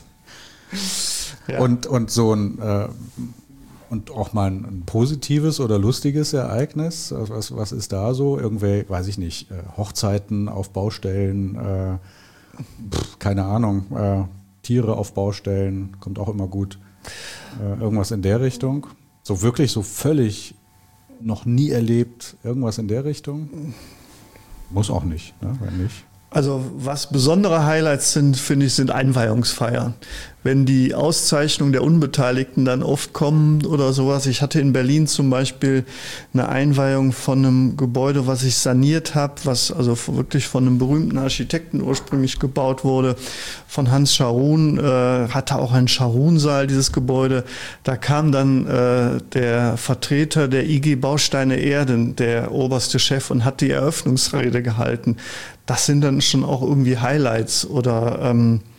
Ja. Und so ein und auch mal ein positives oder lustiges Ereignis. Was ist da so? Irgendwelche, weiß ich nicht, Hochzeiten auf Baustellen, keine Ahnung, Tiere auf Baustellen, kommt auch immer gut. Irgendwas in der Richtung. So wirklich so völlig noch nie erlebt, irgendwas in der Richtung? Muss auch nicht, ne? Wenn nicht. Also was besondere Highlights sind, finde ich, sind Einweihungsfeiern. Wenn die Auszeichnungen der Unbeteiligten dann oft kommen oder sowas. Ich hatte in Berlin zum Beispiel eine Einweihung von einem Gebäude, was ich saniert habe, was also wirklich von einem berühmten Architekten ursprünglich gebaut wurde, von Hans Scharoun, hatte auch einen Scharoun-Saal, dieses Gebäude. Da kam dann der Vertreter der IG Bausteine Erden, der oberste Chef, und hat die Eröffnungsrede gehalten. Das sind dann schon auch irgendwie Highlights. Oder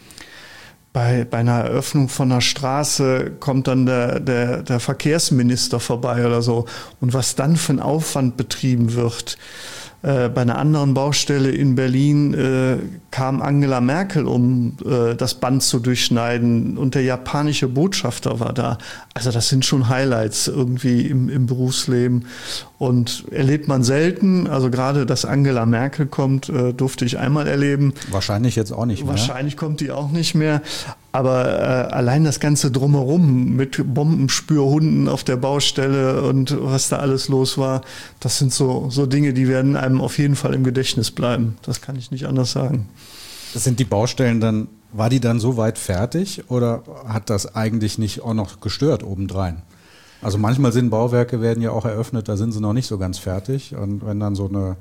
bei einer Eröffnung von einer Straße kommt dann der Verkehrsminister vorbei oder so. Und was dann für ein Aufwand betrieben wird. Bei einer anderen Baustelle in Berlin kam Angela Merkel, um das Band zu durchschneiden, und der japanische Botschafter war da. Also das sind schon Highlights irgendwie im Berufsleben und erlebt man selten. Also gerade, dass Angela Merkel kommt, durfte ich einmal erleben. Wahrscheinlich jetzt auch nicht mehr. Wahrscheinlich kommt die auch nicht mehr. Aber allein das Ganze drumherum mit Bombenspürhunden auf der Baustelle und was da alles los war, das sind so Dinge, die werden einem auf jeden Fall im Gedächtnis bleiben. Das kann ich nicht anders sagen. Sind die Baustellen dann, war die dann so weit fertig oder hat das eigentlich nicht auch noch gestört obendrein? Also manchmal sind Bauwerke, werden ja auch eröffnet, da sind sie noch nicht so ganz fertig. Und wenn dann so eine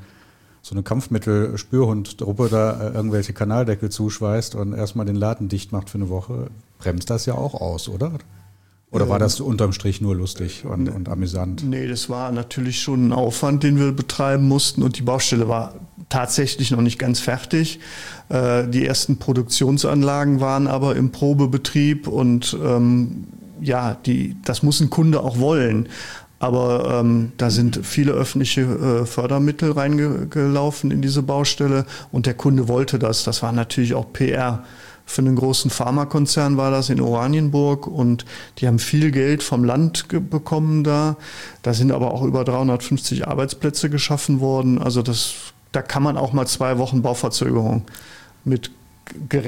Kampfmittel-Spürhund-Truppe da irgendwelche Kanaldeckel zuschweißt und erstmal den Laden dicht macht für eine Woche, bremst das ja auch aus, oder? Oder war das unterm Strich nur lustig und amüsant? Nee, das war natürlich schon ein Aufwand, den wir betreiben mussten, und die Baustelle war tatsächlich noch nicht ganz fertig. Die ersten Produktionsanlagen waren aber im Probebetrieb und das muss ein Kunde auch wollen. Aber da sind viele öffentliche Fördermittel reingelaufen in diese Baustelle und der Kunde wollte das. Das war natürlich auch PR. Für einen großen Pharmakonzern war das in Oranienburg und die haben viel Geld vom Land bekommen da. Da sind aber auch über 350 Arbeitsplätze geschaffen worden. Also da kann man auch mal 2 Wochen Bauverzögerung mit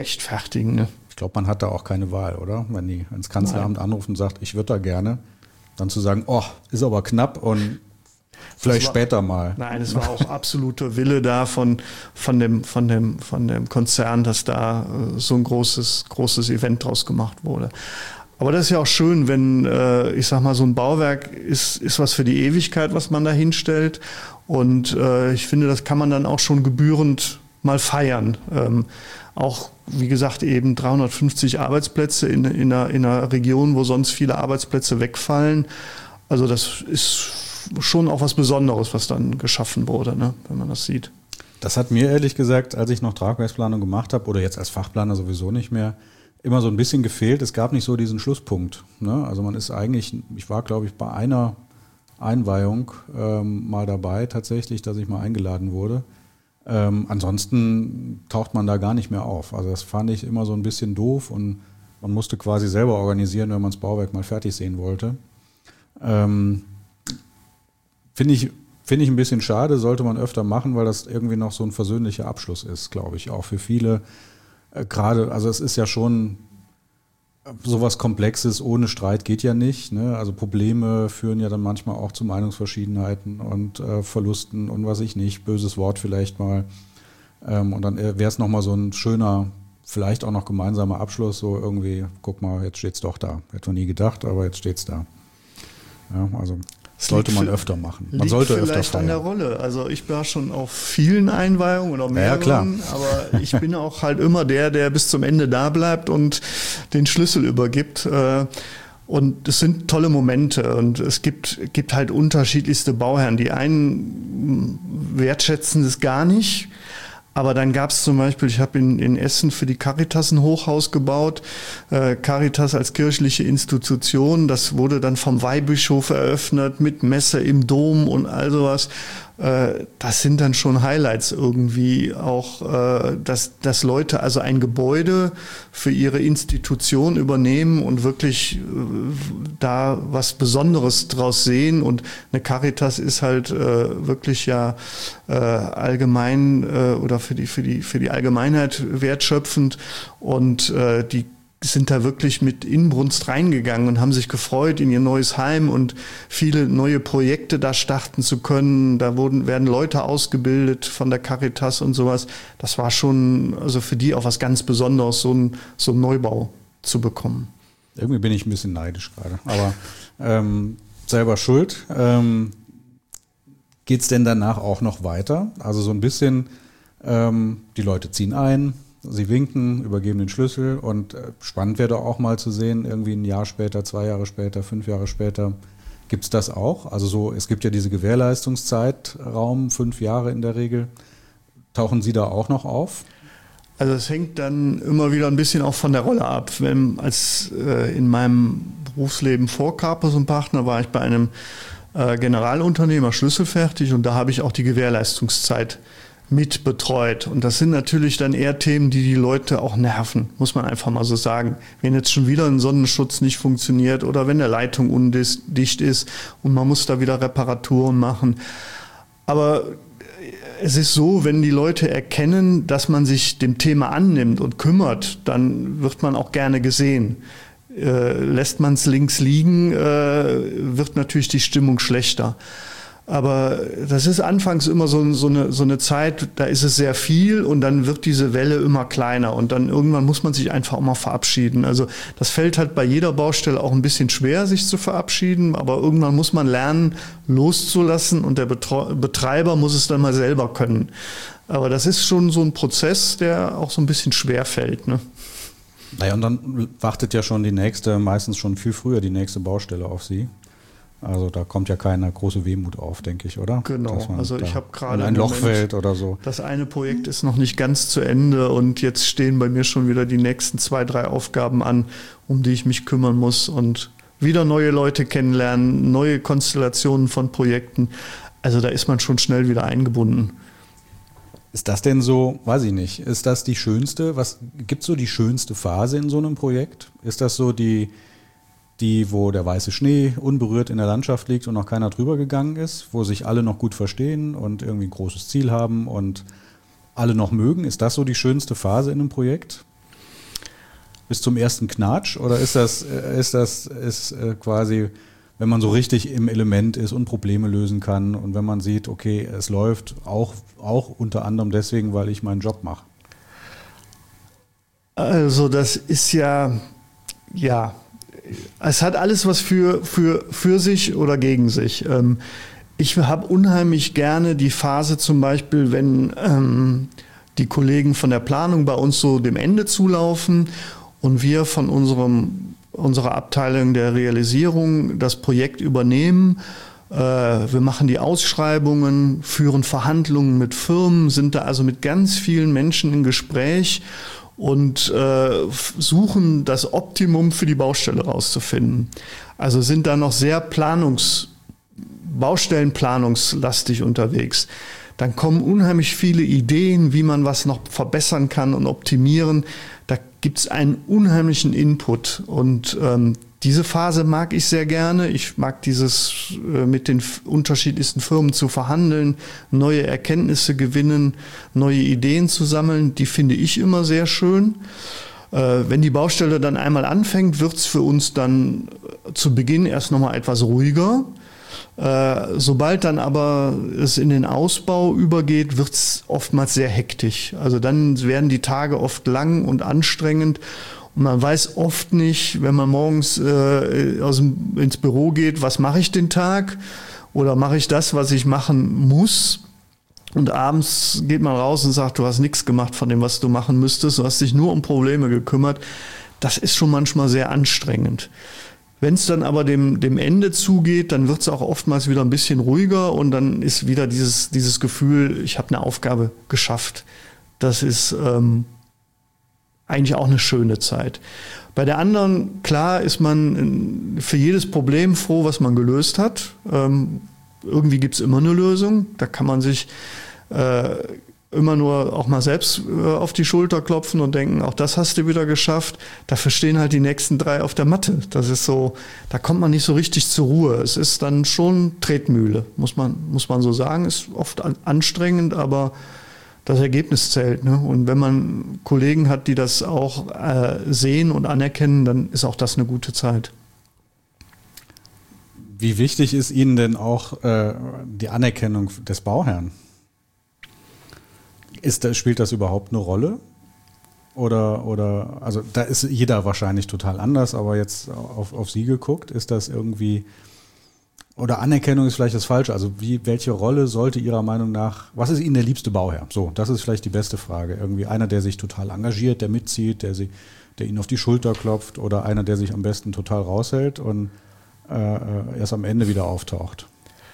gerechtfertigen. Ne? Ich glaube, man hat da auch keine Wahl, oder? Wenn die ins Kanzleramt anrufen und sagt, ich würde da gerne, Dann zu sagen, oh, ist aber knapp und vielleicht später mal. Nein, es war auch absoluter Wille da von dem Konzern, dass da so ein großes Event draus gemacht wurde. Aber das ist ja auch schön, wenn, ich sag mal, so ein Bauwerk ist was für die Ewigkeit, was man da hinstellt. Und ich finde, das kann man dann auch schon gebührend mal feiern. Auch, wie gesagt, eben 350 Arbeitsplätze in einer Region, wo sonst viele Arbeitsplätze wegfallen. Also das ist schon auch was Besonderes, was dann geschaffen wurde, ne, wenn man das sieht. Das hat mir ehrlich gesagt, als ich noch Tragwerksplanung gemacht habe, oder jetzt als Fachplaner sowieso nicht mehr, immer so ein bisschen gefehlt. Es gab nicht so diesen Schlusspunkt. Ne? Also man ist eigentlich, ich war glaube ich bei einer Einweihung mal dabei tatsächlich, dass ich mal eingeladen wurde. Ansonsten taucht man da gar nicht mehr auf. Also das fand ich immer so ein bisschen doof und man musste quasi selber organisieren, wenn man das Bauwerk mal fertig sehen wollte. Finde ich ein bisschen schade, sollte man öfter machen, weil das irgendwie noch so ein versöhnlicher Abschluss ist, glaube ich, auch für viele. Gerade, also es ist ja schon sowas Komplexes, ohne Streit geht ja nicht. Ne? Also Probleme führen ja dann manchmal auch zu Meinungsverschiedenheiten und Verlusten und was ich nicht, böses Wort vielleicht mal. Und dann wäre es nochmal so ein schöner, vielleicht auch noch gemeinsamer Abschluss, so irgendwie, guck mal, jetzt steht's doch da. Hätte man nie gedacht, aber jetzt steht's da. Ja, also sollte man öfter machen. Man sollte öfter feiern. An der Rolle. Also ich war schon auf vielen Einweihungen oder mehreren, klar. Aber ich bin auch halt immer der bis zum Ende da bleibt und den Schlüssel übergibt. Und es sind tolle Momente und es gibt halt unterschiedlichste Bauherren. Die einen wertschätzen es gar nicht. Aber dann gab es zum Beispiel, ich habe in Essen für die Caritas ein Hochhaus gebaut. Caritas als kirchliche Institution, das wurde dann vom Weihbischof eröffnet mit Messe im Dom und all sowas. Das sind dann schon Highlights irgendwie auch, dass Leute also ein Gebäude für ihre Institution übernehmen und wirklich da was Besonderes draus sehen. Und eine Caritas ist halt wirklich ja allgemein oder für die Allgemeinheit wertschöpfend und die sind da wirklich mit Inbrunst reingegangen und haben sich gefreut in ihr neues Heim und viele neue Projekte da starten zu können. Da werden Leute ausgebildet von der Caritas und sowas. Das war schon also für die auch was ganz Besonderes, so einen Neubau zu bekommen. Irgendwie bin ich ein bisschen neidisch gerade, aber selber schuld. Geht es denn danach auch noch weiter? Also so ein bisschen, die Leute ziehen ein, sie winken, übergeben den Schlüssel und spannend wäre doch auch mal zu sehen, irgendwie ein Jahr später, 2 Jahre später, 5 Jahre später, gibt es das auch? Also so, es gibt ja diese Gewährleistungszeitraum, 5 Jahre in der Regel. Tauchen Sie da auch noch auf? Also es hängt dann immer wieder ein bisschen auch von der Rolle ab. In meinem Berufsleben vor Karpers und Partner war ich bei einem Generalunternehmer schlüsselfertig und da habe ich auch die Gewährleistungszeit mit betreut. Und das sind natürlich dann eher Themen, die Leute auch nerven, muss man einfach mal so sagen. Wenn jetzt schon wieder ein Sonnenschutz nicht funktioniert oder wenn eine Leitung undicht ist und man muss da wieder Reparaturen machen. Aber es ist so, wenn die Leute erkennen, dass man sich dem Thema annimmt und kümmert, dann wird man auch gerne gesehen. Lässt man es links liegen, wird natürlich die Stimmung schlechter. Aber das ist anfangs immer so eine Zeit, da ist es sehr viel und dann wird diese Welle immer kleiner und dann irgendwann muss man sich einfach auch mal verabschieden. Also das fällt halt bei jeder Baustelle auch ein bisschen schwer, sich zu verabschieden, aber irgendwann muss man lernen, loszulassen und der Betreiber muss es dann mal selber können. Aber das ist schon so ein Prozess, der auch so ein bisschen schwer fällt, ne? Naja, und dann wartet ja schon meistens schon viel früher die nächste Baustelle auf Sie. Also da kommt ja keine große Wehmut auf, denke ich, oder? Genau, also ich habe gerade in ein Loch fällt oder so. Das eine Projekt ist noch nicht ganz zu Ende und jetzt stehen bei mir schon wieder die nächsten 2, 3 Aufgaben an, um die ich mich kümmern muss und wieder neue Leute kennenlernen, neue Konstellationen von Projekten. Also da ist man schon schnell wieder eingebunden. Ist das denn so, weiß ich nicht, ist das die schönste, gibt es so die schönste Phase in so einem Projekt? Ist das so die, wo der weiße Schnee unberührt in der Landschaft liegt und noch keiner drüber gegangen ist, wo sich alle noch gut verstehen und irgendwie ein großes Ziel haben und alle noch mögen? Ist das so die schönste Phase in einem Projekt? Bis zum ersten Knatsch? Oder ist quasi wenn man so richtig im Element ist und Probleme lösen kann und wenn man sieht, okay, es läuft auch unter anderem deswegen, weil ich meinen Job mache? Also das ist ja, es hat alles was für sich oder gegen sich. Ich habe unheimlich gerne die Phase zum Beispiel, wenn die Kollegen von der Planung bei uns so dem Ende zulaufen und wir von unserer Abteilung der Realisierung das Projekt übernehmen. Wir machen die Ausschreibungen, führen Verhandlungen mit Firmen, sind da also mit ganz vielen Menschen im Gespräch und suchen das Optimum für die Baustelle rauszufinden. Also sind da noch sehr baustellenplanungslastig unterwegs. Dann kommen unheimlich viele Ideen, wie man was noch verbessern kann und optimieren. Da gibt es einen unheimlichen Input und diese Phase mag ich sehr gerne. Ich mag dieses mit den unterschiedlichsten Firmen zu verhandeln, neue Erkenntnisse gewinnen, neue Ideen zu sammeln. Die finde ich immer sehr schön. Wenn die Baustelle dann einmal anfängt, wird es für uns dann zu Beginn erst nochmal etwas ruhiger. Sobald dann aber es in den Ausbau übergeht, wird es oftmals sehr hektisch. Also dann werden die Tage oft lang und anstrengend und man weiß oft nicht, wenn man morgens ins Büro geht, was mache ich den Tag oder mache ich das, was ich machen muss. Und abends geht man raus und sagt, du hast nichts gemacht von dem, was du machen müsstest, du hast dich nur um Probleme gekümmert. Das ist schon manchmal sehr anstrengend. Wenn es dann aber dem Ende zugeht, dann wird es auch oftmals wieder ein bisschen ruhiger und dann ist wieder dieses Gefühl, ich habe eine Aufgabe geschafft. Das ist eigentlich auch eine schöne Zeit. Bei der anderen, klar, ist man für jedes Problem froh, was man gelöst hat. Irgendwie gibt es immer eine Lösung. Da kann man sich immer nur auch mal selbst auf die Schulter klopfen und denken, auch das hast du wieder geschafft. Dafür stehen halt die nächsten 3 auf der Matte. Das ist so, da kommt man nicht so richtig zur Ruhe. Es ist dann schon Tretmühle, muss man so sagen. Ist oft anstrengend, aber das Ergebnis zählt. Ne? Und wenn man Kollegen hat, die das auch sehen und anerkennen, dann ist auch das eine gute Zeit. Wie wichtig ist Ihnen denn auch die Anerkennung des Bauherrn? Spielt das überhaupt eine Rolle? Oder also da ist jeder wahrscheinlich total anders, aber jetzt auf Sie geguckt, ist das irgendwie, oder Anerkennung ist vielleicht das Falsche, also welche Rolle sollte Ihrer Meinung nach, was ist Ihnen der liebste Bauherr? So, das ist vielleicht die beste Frage. Irgendwie einer, der sich total engagiert, der mitzieht, der Ihnen auf die Schulter klopft oder einer, der sich am besten total raushält und erst am Ende wieder auftaucht?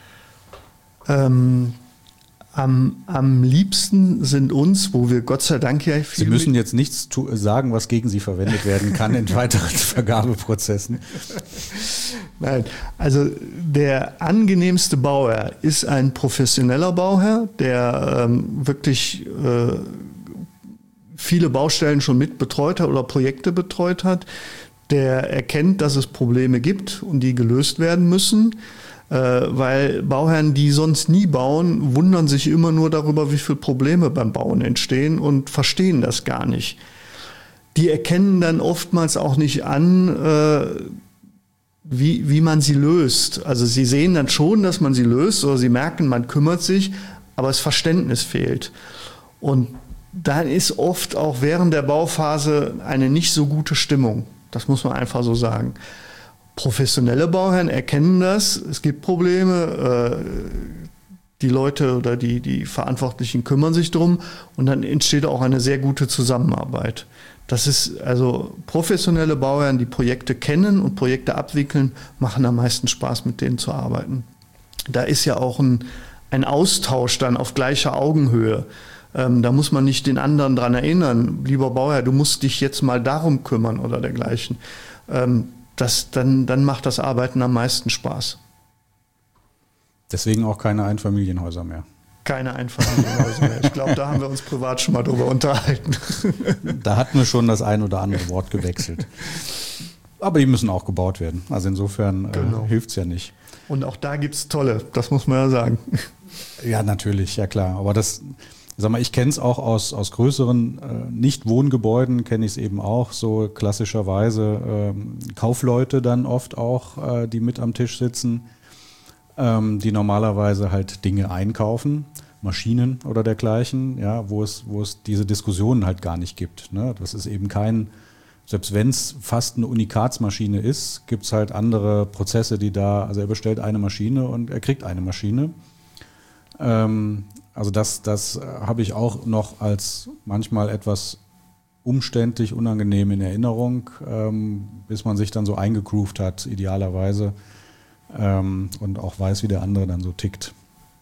Am liebsten sind uns, wo wir Gott sei Dank ja viel... Sie müssen jetzt nichts sagen, was gegen Sie verwendet werden kann in weiteren Vergabeprozessen. Nein, also der angenehmste Bauherr ist ein professioneller Bauherr, der wirklich viele Baustellen schon mit betreut hat oder Projekte betreut hat, der erkennt, dass es Probleme gibt und die gelöst werden müssen. Weil Bauherren, die sonst nie bauen, wundern sich immer nur darüber, wie viele Probleme beim Bauen entstehen und verstehen das gar nicht. Die erkennen dann oftmals auch nicht an, wie man sie löst. Also sie sehen dann schon, dass man sie löst oder sie merken, man kümmert sich, aber das Verständnis fehlt. Und dann ist oft auch während der Bauphase eine nicht so gute Stimmung. Das muss man einfach so sagen. Professionelle Bauherren erkennen das, es gibt Probleme, die Leute oder die Verantwortlichen kümmern sich drum und dann entsteht auch eine sehr gute Zusammenarbeit. Das ist also professionelle Bauherren, die Projekte kennen und Projekte abwickeln, machen am meisten Spaß, mit denen zu arbeiten. Da ist ja auch ein Austausch dann auf gleicher Augenhöhe. Da muss man nicht den anderen dran erinnern, lieber Bauherr, du musst dich jetzt mal darum kümmern oder dergleichen. Dann macht das Arbeiten am meisten Spaß. Deswegen auch keine Einfamilienhäuser mehr. Keine Einfamilienhäuser mehr. Ich glaube, da haben wir uns privat schon mal drüber unterhalten. Da hatten wir schon das ein oder andere Wort gewechselt. Aber die müssen auch gebaut werden. Also insofern hilft es ja nicht. Und auch da gibt es tolle, das muss man ja sagen. Ja, natürlich, ja klar. Aber das sag mal, ich kenne es auch aus größeren Nicht-Wohngebäuden, kenne ich es eben auch, so klassischerweise Kaufleute dann oft auch, die mit am Tisch sitzen, die normalerweise halt Dinge einkaufen, Maschinen oder dergleichen, ja, wo es diese Diskussionen halt gar nicht gibt. Ne? Das ist eben selbst wenn es fast eine Unikatsmaschine ist, gibt es halt andere Prozesse, also er bestellt eine Maschine und er kriegt eine Maschine. Also das habe ich auch noch als manchmal etwas umständlich, unangenehm in Erinnerung, bis man sich dann so eingegroovt hat, idealerweise, und auch weiß, wie der andere dann so tickt.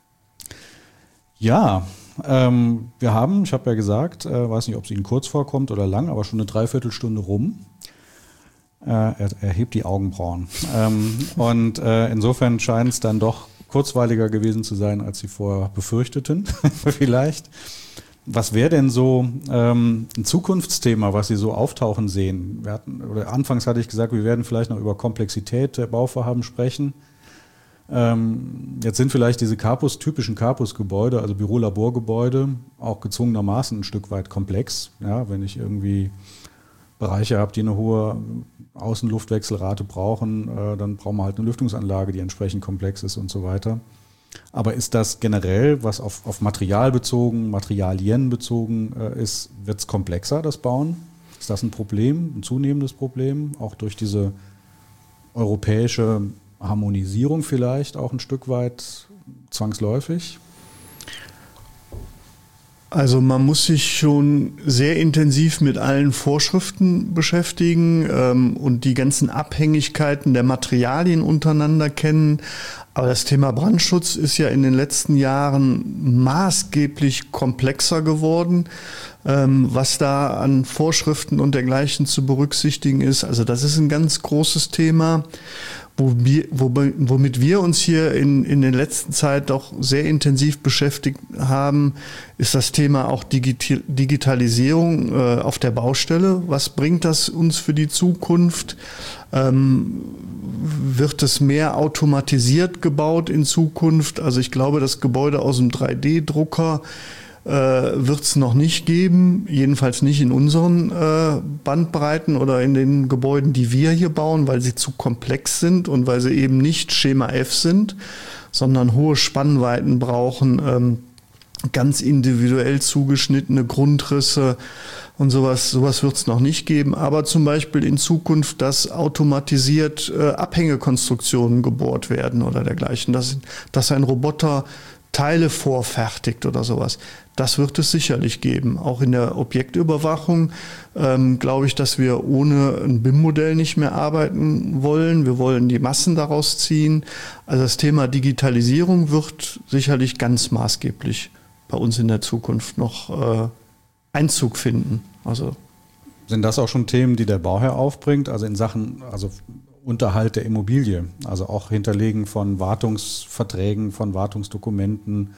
Ja, wir haben, ich habe ja gesagt, weiß nicht, ob es Ihnen kurz vorkommt oder lang, aber schon eine Dreiviertelstunde rum. Er hebt die Augenbrauen. Und insofern scheint es dann doch kurzweiliger gewesen zu sein, als Sie vorher befürchteten, vielleicht. Was wäre denn so ein Zukunftsthema, was Sie so auftauchen sehen? Anfangs hatte ich gesagt, wir werden vielleicht noch über Komplexität der Bauvorhaben sprechen. Jetzt sind vielleicht diese typischen Campus-Gebäude, also Büro-Laborgebäude, auch gezwungenermaßen ein Stück weit komplex. Ja, wenn ich irgendwie Bereiche habe, die eine hohe Außenluftwechselrate brauchen, dann brauchen wir halt eine Lüftungsanlage, die entsprechend komplex ist und so weiter. Aber ist das generell, was auf Materialien bezogen ist, wird es komplexer, das Bauen? Ist das ein Problem, ein zunehmendes Problem, auch durch diese europäische Harmonisierung vielleicht auch ein Stück weit zwangsläufig? Also man muss sich schon sehr intensiv mit allen Vorschriften beschäftigen und die ganzen Abhängigkeiten der Materialien untereinander kennen. Aber das Thema Brandschutz ist ja in den letzten Jahren maßgeblich komplexer geworden, was da an Vorschriften und dergleichen zu berücksichtigen ist. Also das ist ein ganz großes Thema. Womit wir uns hier in der letzten Zeit doch sehr intensiv beschäftigt haben, ist das Thema auch Digitalisierung auf der Baustelle. Was bringt das uns für die Zukunft? Wird es mehr automatisiert gebaut in Zukunft? Also ich glaube, das Gebäude aus dem 3D-Drucker wird es noch nicht geben, jedenfalls nicht in unseren Bandbreiten oder in den Gebäuden, die wir hier bauen, weil sie zu komplex sind und weil sie eben nicht Schema F sind, sondern hohe Spannweiten brauchen, ganz individuell zugeschnittene Grundrisse und sowas wird es noch nicht geben. Aber zum Beispiel in Zukunft, dass automatisiert Abhängekonstruktionen gebohrt werden oder dergleichen, dass ein Roboter Teile vorfertigt oder sowas. Das wird es sicherlich geben. Auch in der Objektüberwachung glaube ich, dass wir ohne ein BIM-Modell nicht mehr arbeiten wollen. Wir wollen die Massen daraus ziehen. Also das Thema Digitalisierung wird sicherlich ganz maßgeblich bei uns in der Zukunft noch Einzug finden. Also sind das auch schon Themen, die der Bauherr aufbringt, also in Sachen Unterhalt der Immobilie, also auch Hinterlegen von Wartungsverträgen, von Wartungsdokumenten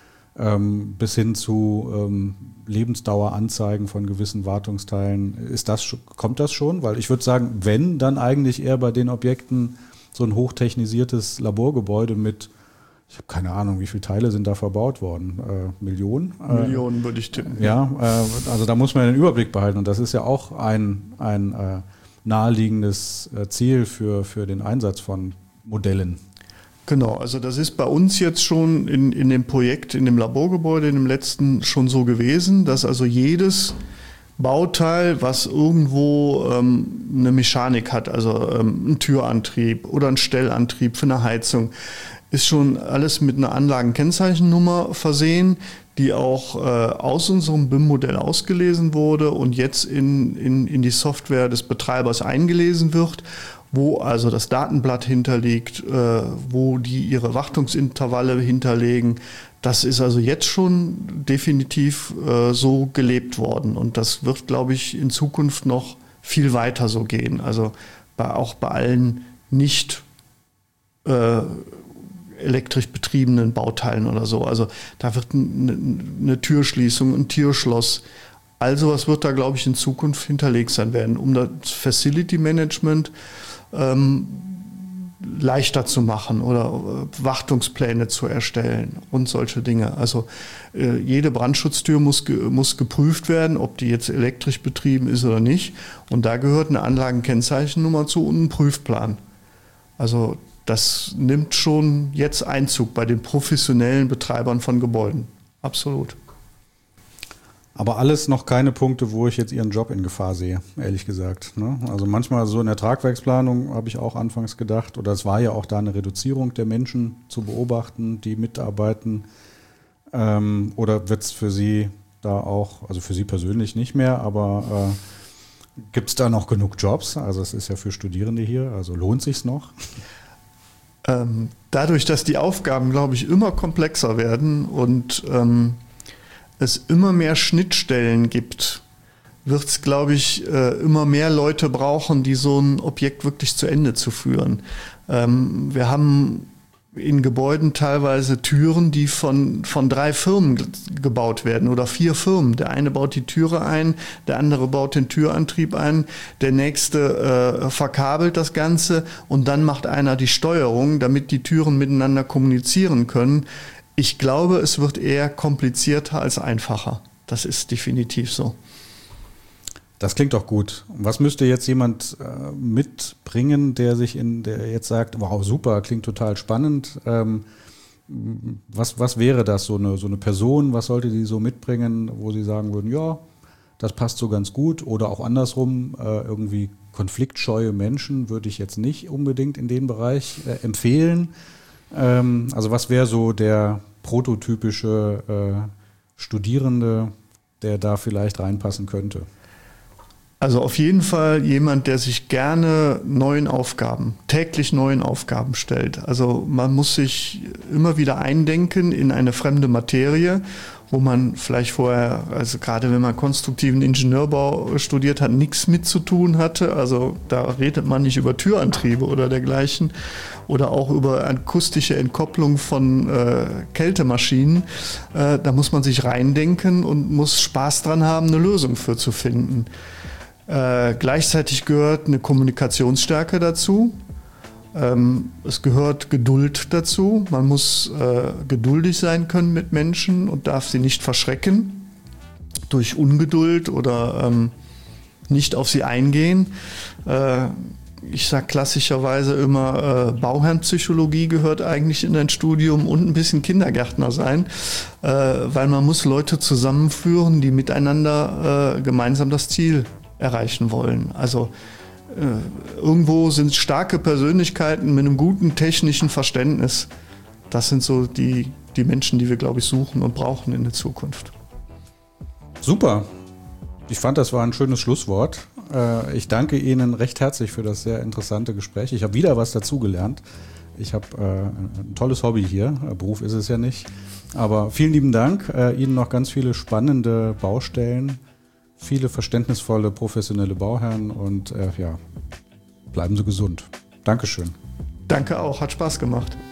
bis hin zu Lebensdaueranzeigen von gewissen Wartungsteilen. Kommt das schon? Weil ich würde sagen, wenn, dann eigentlich eher bei den Objekten so ein hochtechnisiertes Laborgebäude mit, ich habe keine Ahnung, wie viele Teile sind da verbaut worden? Millionen? Millionen würde ich tippen. Ja, also da muss man den Überblick behalten und das ist ja auch ein naheliegendes Ziel für den Einsatz von Modellen. Genau, also das ist bei uns jetzt schon in dem Projekt, in dem Laborgebäude, in dem letzten schon so gewesen, dass also jedes Bauteil, was irgendwo eine Mechanik hat, also ein Türantrieb oder ein Stellantrieb für eine Heizung, ist schon alles mit einer Anlagenkennzeichennummer versehen, die auch aus unserem BIM-Modell ausgelesen wurde und jetzt in die Software des Betreibers eingelesen wird, wo also das Datenblatt hinterliegt, wo die ihre Wartungsintervalle hinterlegen. Das ist also jetzt schon definitiv so gelebt worden und das wird, glaube ich, in Zukunft noch viel weiter so gehen. Also auch bei allen nicht elektrisch betriebenen Bauteilen oder so. Also da wird eine Türschließung, ein Türschloss, all sowas wird da, glaube ich, in Zukunft hinterlegt sein werden. Um das Facility Management leichter zu machen oder Wartungspläne zu erstellen und solche Dinge. Also jede Brandschutztür muss geprüft werden, ob die jetzt elektrisch betrieben ist oder nicht. Und da gehört eine Anlagenkennzeichennummer zu und ein Prüfplan. Also das nimmt schon jetzt Einzug bei den professionellen Betreibern von Gebäuden. Absolut. Aber alles noch keine Punkte, wo ich jetzt Ihren Job in Gefahr sehe, ehrlich gesagt. Ne? Also manchmal so in der Tragwerksplanung habe ich auch anfangs gedacht, oder es war ja auch da eine Reduzierung der Menschen zu beobachten, die mitarbeiten. Oder wird es für Sie da auch, also für Sie persönlich nicht mehr, aber gibt es da noch genug Jobs? Also es ist ja für Studierende hier, also lohnt sich's noch? Dadurch, dass die Aufgaben, glaube ich, immer komplexer werden und es immer mehr Schnittstellen gibt, wird es, glaube ich, immer mehr Leute brauchen, die so ein Objekt wirklich zu Ende zu führen. Wir haben in Gebäuden teilweise Türen, die von 3 Firmen gebaut werden oder 4 Firmen. Der eine baut die Türe ein, der andere baut den Türantrieb ein, der nächste verkabelt das Ganze und dann macht einer die Steuerung, damit die Türen miteinander kommunizieren können. Ich glaube, es wird eher komplizierter als einfacher. Das ist definitiv so. Das klingt doch gut. Was müsste jetzt jemand mitbringen, der jetzt sagt, wow, super, klingt total spannend. Was wäre das, so eine Person? Was sollte die so mitbringen, wo Sie sagen würden, ja, das passt so ganz gut? Oder auch andersrum, irgendwie konfliktscheue Menschen würde ich jetzt nicht unbedingt in den Bereich empfehlen. Also was wäre so der prototypische Studierende, der da vielleicht reinpassen könnte? Also auf jeden Fall jemand, der sich gerne täglich neuen Aufgaben stellt. Also man muss sich immer wieder eindenken in eine fremde Materie, wo man vielleicht vorher, also gerade wenn man konstruktiven Ingenieurbau studiert hat, nichts mit zu tun hatte. Also da redet man nicht über Türantriebe oder dergleichen oder auch über akustische Entkopplung von Kältemaschinen. Da muss man sich reindenken und muss Spaß dran haben, eine Lösung für zu finden. Gleichzeitig gehört eine Kommunikationsstärke dazu. Es gehört Geduld dazu. Man muss geduldig sein können mit Menschen und darf sie nicht verschrecken durch Ungeduld oder nicht auf sie eingehen. Ich sage klassischerweise immer, Bauherrenpsychologie gehört eigentlich in ein Studium und ein bisschen Kindergärtner sein, weil man muss Leute zusammenführen, die miteinander gemeinsam das Ziel erreichen wollen. Also irgendwo sind starke Persönlichkeiten mit einem guten technischen Verständnis. Das sind so die Menschen, die wir, glaube ich, suchen und brauchen in der Zukunft. Super. Ich fand, das war ein schönes Schlusswort. Ich danke Ihnen recht herzlich für das sehr interessante Gespräch. Ich habe wieder was dazugelernt. Ich habe ein tolles Hobby hier. Beruf ist es ja nicht. Aber vielen lieben Dank. Ihnen noch ganz viele spannende Baustellen. Viele verständnisvolle, professionelle Bauherren und bleiben Sie gesund. Dankeschön. Danke auch, hat Spaß gemacht.